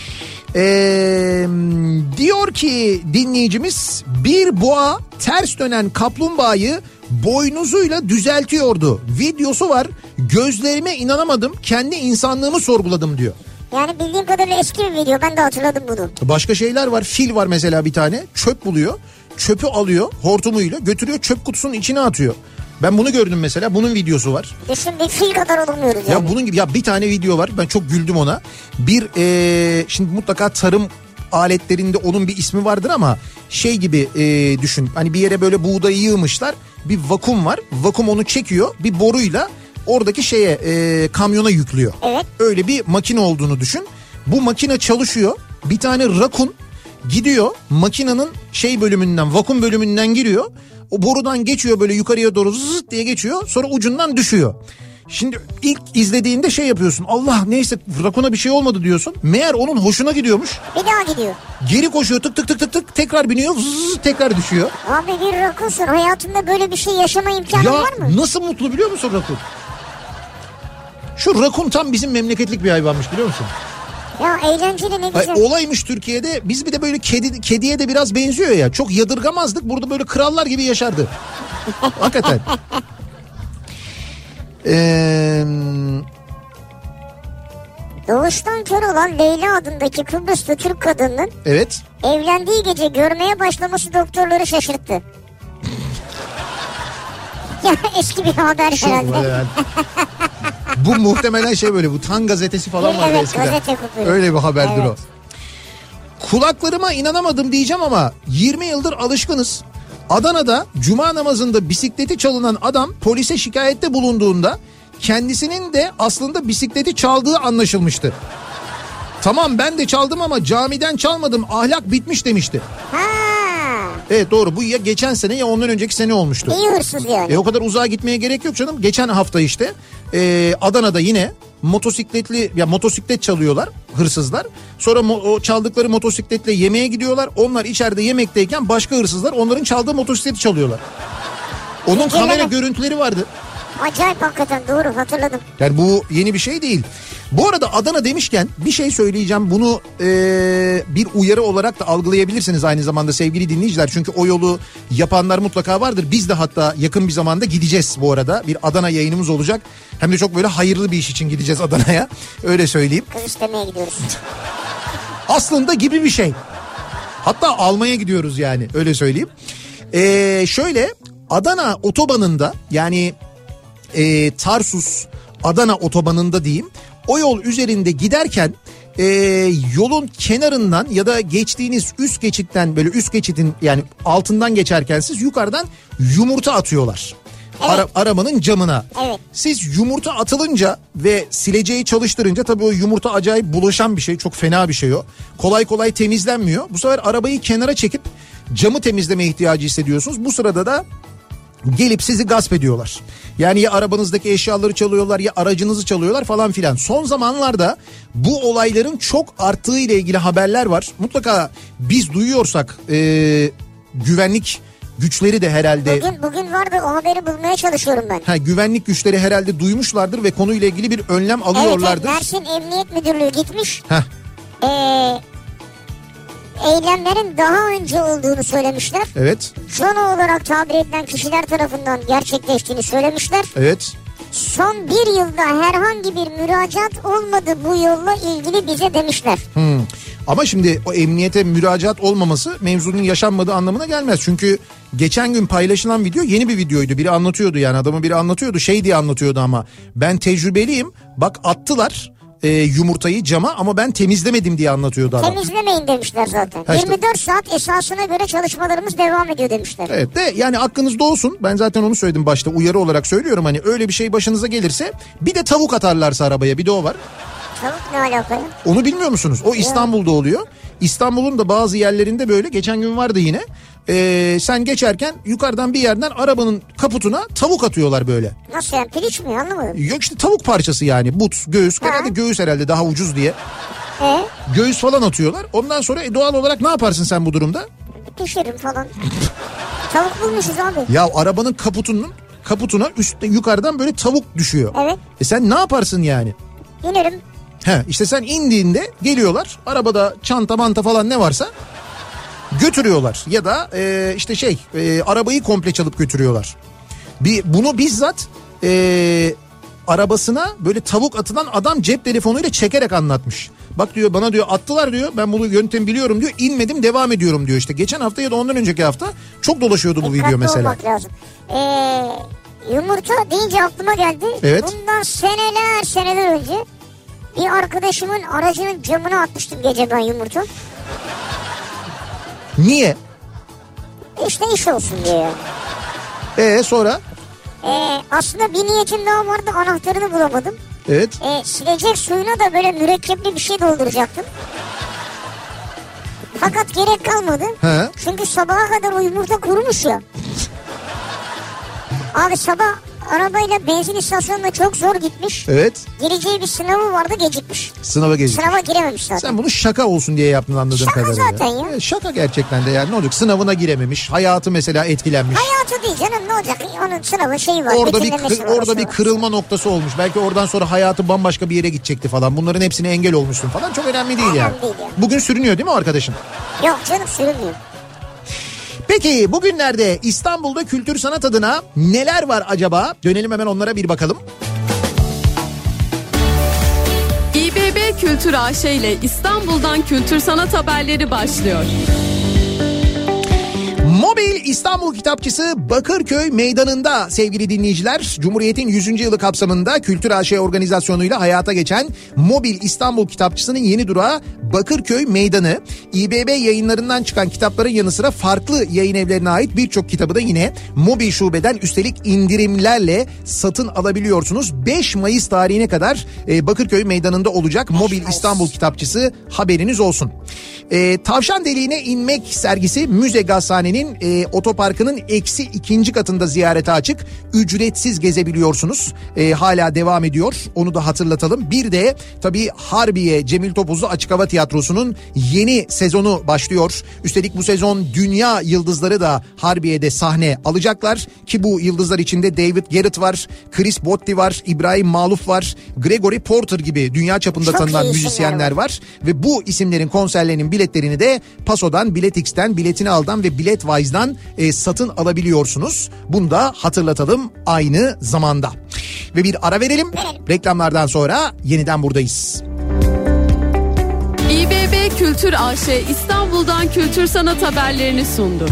Diyor ki dinleyicimiz, bir boğa ters dönen kaplumbağayı boynuzuyla düzeltiyordu. Videosu var. Gözlerime inanamadım. Kendi insanlığımı sorguladım diyor. Yani bildiğim kadarıyla eski bir video. Ben de hatırladım bunu. Başka şeyler var. Fil var mesela bir tane. Çöp buluyor. Çöpü alıyor hortumuyla, götürüyor çöp kutusunun içine atıyor. Ben bunu gördüm mesela. Bunun videosu var. Düşün, bir fil kadar olmuyoruz yani. Ya bunun gibi, ya bir tane video var. Ben çok güldüm ona. Şimdi mutlaka tarım aletlerinde onun bir ismi vardır ama şey gibi düşün. Hani bir yere böyle buğdayı yığmışlar. Bir vakum var. Vakum onu çekiyor. Bir boruyla oradaki kamyona yüklüyor. Evet. Öyle bir makine olduğunu düşün. Bu makine çalışıyor. Bir tane rakun gidiyor makinenin bölümünden, vakum bölümünden giriyor. O borudan geçiyor, böyle yukarıya doğru zıt diye geçiyor. Sonra ucundan düşüyor. Şimdi ilk izlediğinde yapıyorsun. Allah, neyse rakuna bir şey olmadı diyorsun. Meğer onun hoşuna gidiyormuş. Bir daha gidiyor. Geri koşuyor, tık tık tık tık tık, tekrar biniyor, tekrar düşüyor. Abi bir rakunsun, hayatında böyle bir şey yaşama imkanı var mı? Ya nasıl mutlu biliyor musun rakun? Şu rakun tam bizim memleketlik bir hayvanmış, biliyor musun? Ya eğlenceli, ne güzel. Olaymış Türkiye'de. Biz bir de böyle kediye de biraz benziyor ya. Çok yadırgamazdık. Burada böyle krallar gibi yaşardı. Hakikaten. Doğuştan kör olan Leyla adındaki Kıbrıslı Türk kadının Evet. evlendiği gece görmeye başlaması doktorları şaşırttı. Ya eski bir haber herhalde. Yani. Bu muhtemelen şey böyle, bu Tan gazetesi falan vardı evet, eskiden. Gazete kutuyu. Öyle bir haberdir evet. o. Kulaklarıma inanamadım diyeceğim ama 20 yıldır alışkınız. Adana'da cuma namazında bisikleti çalınan adam polise şikayette bulunduğunda kendisinin de aslında bisikleti çaldığı anlaşılmıştı. Tamam ben de çaldım ama camiden çalmadım, ahlak bitmiş demişti. Ha. Evet doğru, bu ya geçen sene ya ondan önceki sene olmuştu. İyi hırsız yani. O kadar uzağa gitmeye gerek yok canım. Geçen hafta işte Adana'da yine motosiklet çalıyorlar hırsızlar. Sonra o çaldıkları motosikletle yemeğe gidiyorlar. Onlar içeride yemekteyken başka hırsızlar onların çaldığı motosikleti çalıyorlar. Onun kamera görüntüleri vardı. Acayip, hakikaten doğru, hatırladım. Yani bu yeni bir şey değil. Bu arada Adana demişken bir şey söyleyeceğim. Bunu bir uyarı olarak da algılayabilirsiniz aynı zamanda sevgili dinleyiciler. Çünkü o yolu yapanlar mutlaka vardır. Biz de hatta yakın bir zamanda gideceğiz bu arada. Bir Adana yayınımız olacak. Hem de çok böyle hayırlı bir iş için gideceğiz Adana'ya. Öyle söyleyeyim. Kız istemeye gidiyoruz. Aslında gibi bir şey. Hatta almaya gidiyoruz yani, öyle söyleyeyim. Şöyle Adana otobanında, yani Tarsus Adana otobanında diyeyim, o yol üzerinde giderken yolun kenarından ya da geçtiğiniz üst geçitten, böyle üst geçitin yani altından geçerken siz yukarıdan yumurta atıyorlar. Evet. Arabanın camına. Evet. Siz yumurta atılınca ve sileceği çalıştırınca tabii o yumurta acayip bulaşan bir şey, çok fena bir şey o. Kolay kolay temizlenmiyor. Bu sefer arabayı kenara çekip camı temizleme ihtiyacı hissediyorsunuz. Bu sırada da gelip sizi gasp ediyorlar. Yani ya arabanızdaki eşyaları çalıyorlar ya aracınızı çalıyorlar falan filan. Son zamanlarda bu olayların çok arttığı ile ilgili haberler var. Mutlaka biz duyuyorsak güvenlik güçleri de herhalde... Bugün vardı, o haberi bulmaya çalışıyorum ben. Güvenlik güçleri herhalde duymuşlardır ve konuyla ilgili bir önlem alıyorlardır. Evet, Mersin Emniyet Müdürlüğü gitmiş. Eylemlerin daha önce olduğunu söylemişler. Evet. Zona olarak tabir edilen kişiler tarafından gerçekleştiğini söylemişler. Evet. Son bir yılda herhangi bir müracaat olmadı bu yolla ilgili bize demişler. Ama şimdi o emniyete müracaat olmaması mevzunun yaşanmadığı anlamına gelmez. Çünkü geçen gün paylaşılan video yeni bir videoydu. Biri anlatıyordu, yani adamı biri anlatıyordu, şey diye anlatıyordu ama ben tecrübeliyim, bak attılar yumurtayı cama ama ben temizlemedim diye anlatıyordu adam. Temizlemeyin demişler zaten. Ha işte. 24 saat esasına göre çalışmalarımız devam ediyor demişler. Evet de yani aklınızda olsun, ben zaten onu söyledim başta, uyarı olarak söylüyorum, hani öyle bir şey başınıza gelirse bir de tavuk atarlarsa arabaya, bir de o var. Tavuk ne alaka? Onu bilmiyor musunuz? O İstanbul'da oluyor. İstanbul'un da bazı yerlerinde böyle, geçen gün vardı yine. Sen geçerken yukarıdan bir yerden arabanın kaputuna tavuk atıyorlar böyle. Nasıl yani, piliç mi, anlamadım. Yok işte tavuk parçası yani, but, göğüs, herhalde göğüs herhalde daha ucuz diye. Göğüs falan atıyorlar. Ondan sonra doğal olarak ne yaparsın sen bu durumda? Pişiririm falan. Tavuk bulmuşuz abi. Ya arabanın kaputuna üstte yukarıdan böyle tavuk düşüyor. Evet. Sen ne yaparsın yani? İnerim. İşte sen indiğinde geliyorlar, arabada çanta manta falan ne varsa götürüyorlar ya da işte arabayı komple çalıp götürüyorlar. Bunu bizzat arabasına böyle tavuk atılan adam cep telefonuyla çekerek anlatmış. Bak diyor, bana diyor attılar diyor, ben bunu yöntemi biliyorum diyor, inmedim devam ediyorum diyor. İşte geçen hafta ya da ondan önceki hafta çok dolaşıyordu bu video mesela. Olmak lazım. Yumurta deyince aklıma geldi. Evet. Bundan seneler önce bir arkadaşımın aracının camına atmıştım gece ben yumurta. Niye? İşte iş olsun diye yani. Sonra? Aslında bir niyetim daha vardı, anahtarını bulamadım. Evet. Silecek suyuna da böyle mürekkepli bir şey dolduracaktım. Fakat gerek kalmadı. Çünkü sabaha kadar o yumurta kurumuş ya. Abi sabah arabayla benzin istasyonuna çok zor gitmiş. Evet. Gireceği bir sınavı vardı, gecikmiş. Sınava girememiş zaten. Sen bunu şaka olsun diye yaptın anladığım şaka kadarıyla. Şaka zaten ya. Şaka gerçekten de yani, ne olacak? Sınavına girememiş. Hayatı mesela etkilenmiş. Hayatı değil canım, ne olacak? Onun sınavı şeyi var. Orada bir kırılma noktası olmuş. Belki oradan sonra hayatı bambaşka bir yere gidecekti falan. Bunların hepsine engel olmuşsun falan. Çok önemli değil yani. Değil ya. Bugün sürünüyor değil mi arkadaşın? Yok canım, sürünmüyor. Peki bugünlerde İstanbul'da kültür sanat adına neler var acaba? Dönelim hemen onlara bir bakalım. İBB Kültür AŞ ile İstanbul'dan kültür sanat haberleri başlıyor. Mobil İstanbul Kitapçısı Bakırköy Meydanı'nda sevgili dinleyiciler, Cumhuriyet'in 100. yılı kapsamında Kültür AŞ organizasyonuyla hayata geçen Mobil İstanbul Kitapçısı'nın yeni durağı Bakırköy Meydanı. İBB yayınlarından çıkan kitapların yanı sıra farklı yayın evlerine ait birçok kitabı da yine Mobil Şube'den üstelik indirimlerle satın alabiliyorsunuz. 5 Mayıs tarihine kadar Bakırköy Meydanı'nda olacak Mobil İstanbul Kitapçısı, haberiniz olsun. Tavşan Deliğine İnmek sergisi Müze Gazhane'nin otoparkının -2. katında ziyarete açık. Ücretsiz gezebiliyorsunuz. Hala devam ediyor. Onu da hatırlatalım. Bir de tabii Harbiye Cemil Topuzlu Açık Hava Tiyatrosu'nun yeni sezonu başlıyor. Üstelik bu sezon dünya yıldızları da Harbiye'de sahne alacaklar. Ki bu yıldızlar içinde David Garrett var, Chris Botti var, İbrahim Maluf var, Gregory Porter gibi dünya çapında çok tanınan müzisyenler var. Ve bu isimlerin konserlerinin biletlerini de Paso'dan, Biletix'ten, Biletini Al'dan ve Biletwise'dan satın alabiliyorsunuz. Bunu da hatırlatalım aynı zamanda. Ve bir ara verelim. Reklamlardan sonra yeniden buradayız. İBB Kültür AŞ İstanbul'dan kültür sanat haberlerini sundu.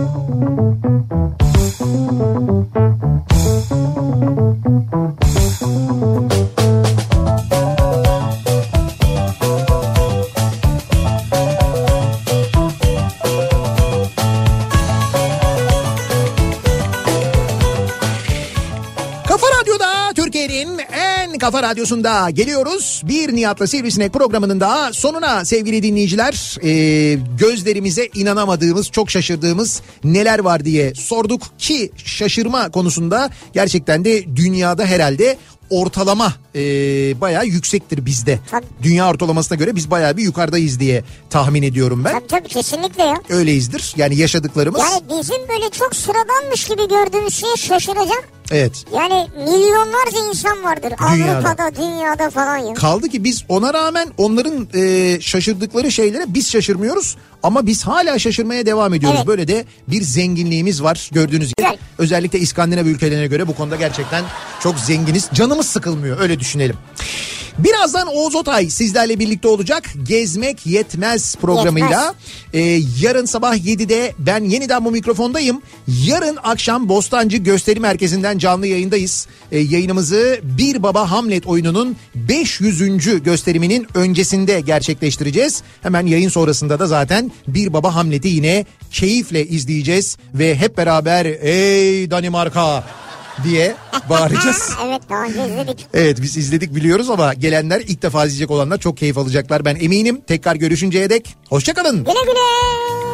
Kafa Radyosu'nda geliyoruz. Bir Nihat'la Sivrisinek programının daha sonuna sevgili dinleyiciler. Gözlerimize inanamadığımız, çok şaşırdığımız neler var diye sorduk ki şaşırma konusunda gerçekten de dünyada herhalde ortalama bayağı yüksektir bizde. Tabii. Dünya ortalamasına göre biz bayağı bir yukarıdayız diye tahmin ediyorum ben. Tabii kesinlikle ya. Öyleyizdir yani yaşadıklarımız. Yani bizim böyle çok sıradanmış gibi gördüğümüz şeye şaşıracak. Evet. Yani milyonlarca insan vardır Avrupa'da, dünyada falan ya. Kaldı ki biz ona rağmen onların şaşırdıkları şeylere biz şaşırmıyoruz. Ama biz hala şaşırmaya devam ediyoruz. Evet. Böyle de bir zenginliğimiz var gördüğünüz gibi. Evet. Özellikle İskandinav ülkelerine göre bu konuda gerçekten çok zenginiz. Canımız sıkılmıyor, öyle düşünelim. Birazdan Oğuz Otay sizlerle birlikte olacak. Gezmek Yetmez programıyla. Yarın sabah 7'de ben yeniden bu mikrofondayım. Yarın akşam Bostancı Gösteri Merkezi'nden canlı yayındayız. Yayınımızı Bir Baba Hamlet oyununun 500. gösteriminin öncesinde gerçekleştireceğiz. Hemen yayın sonrasında da zaten Bir Baba Hamlet'i yine keyifle izleyeceğiz. Ve hep beraber ey Danimarka diye bağıracağız. Evet, daha önce izledik. Evet, biz izledik biliyoruz ama gelenler, ilk defa izleyecek olanlar çok keyif alacaklar ben eminim. Tekrar görüşünceye dek hoşça kalın. Güle güle.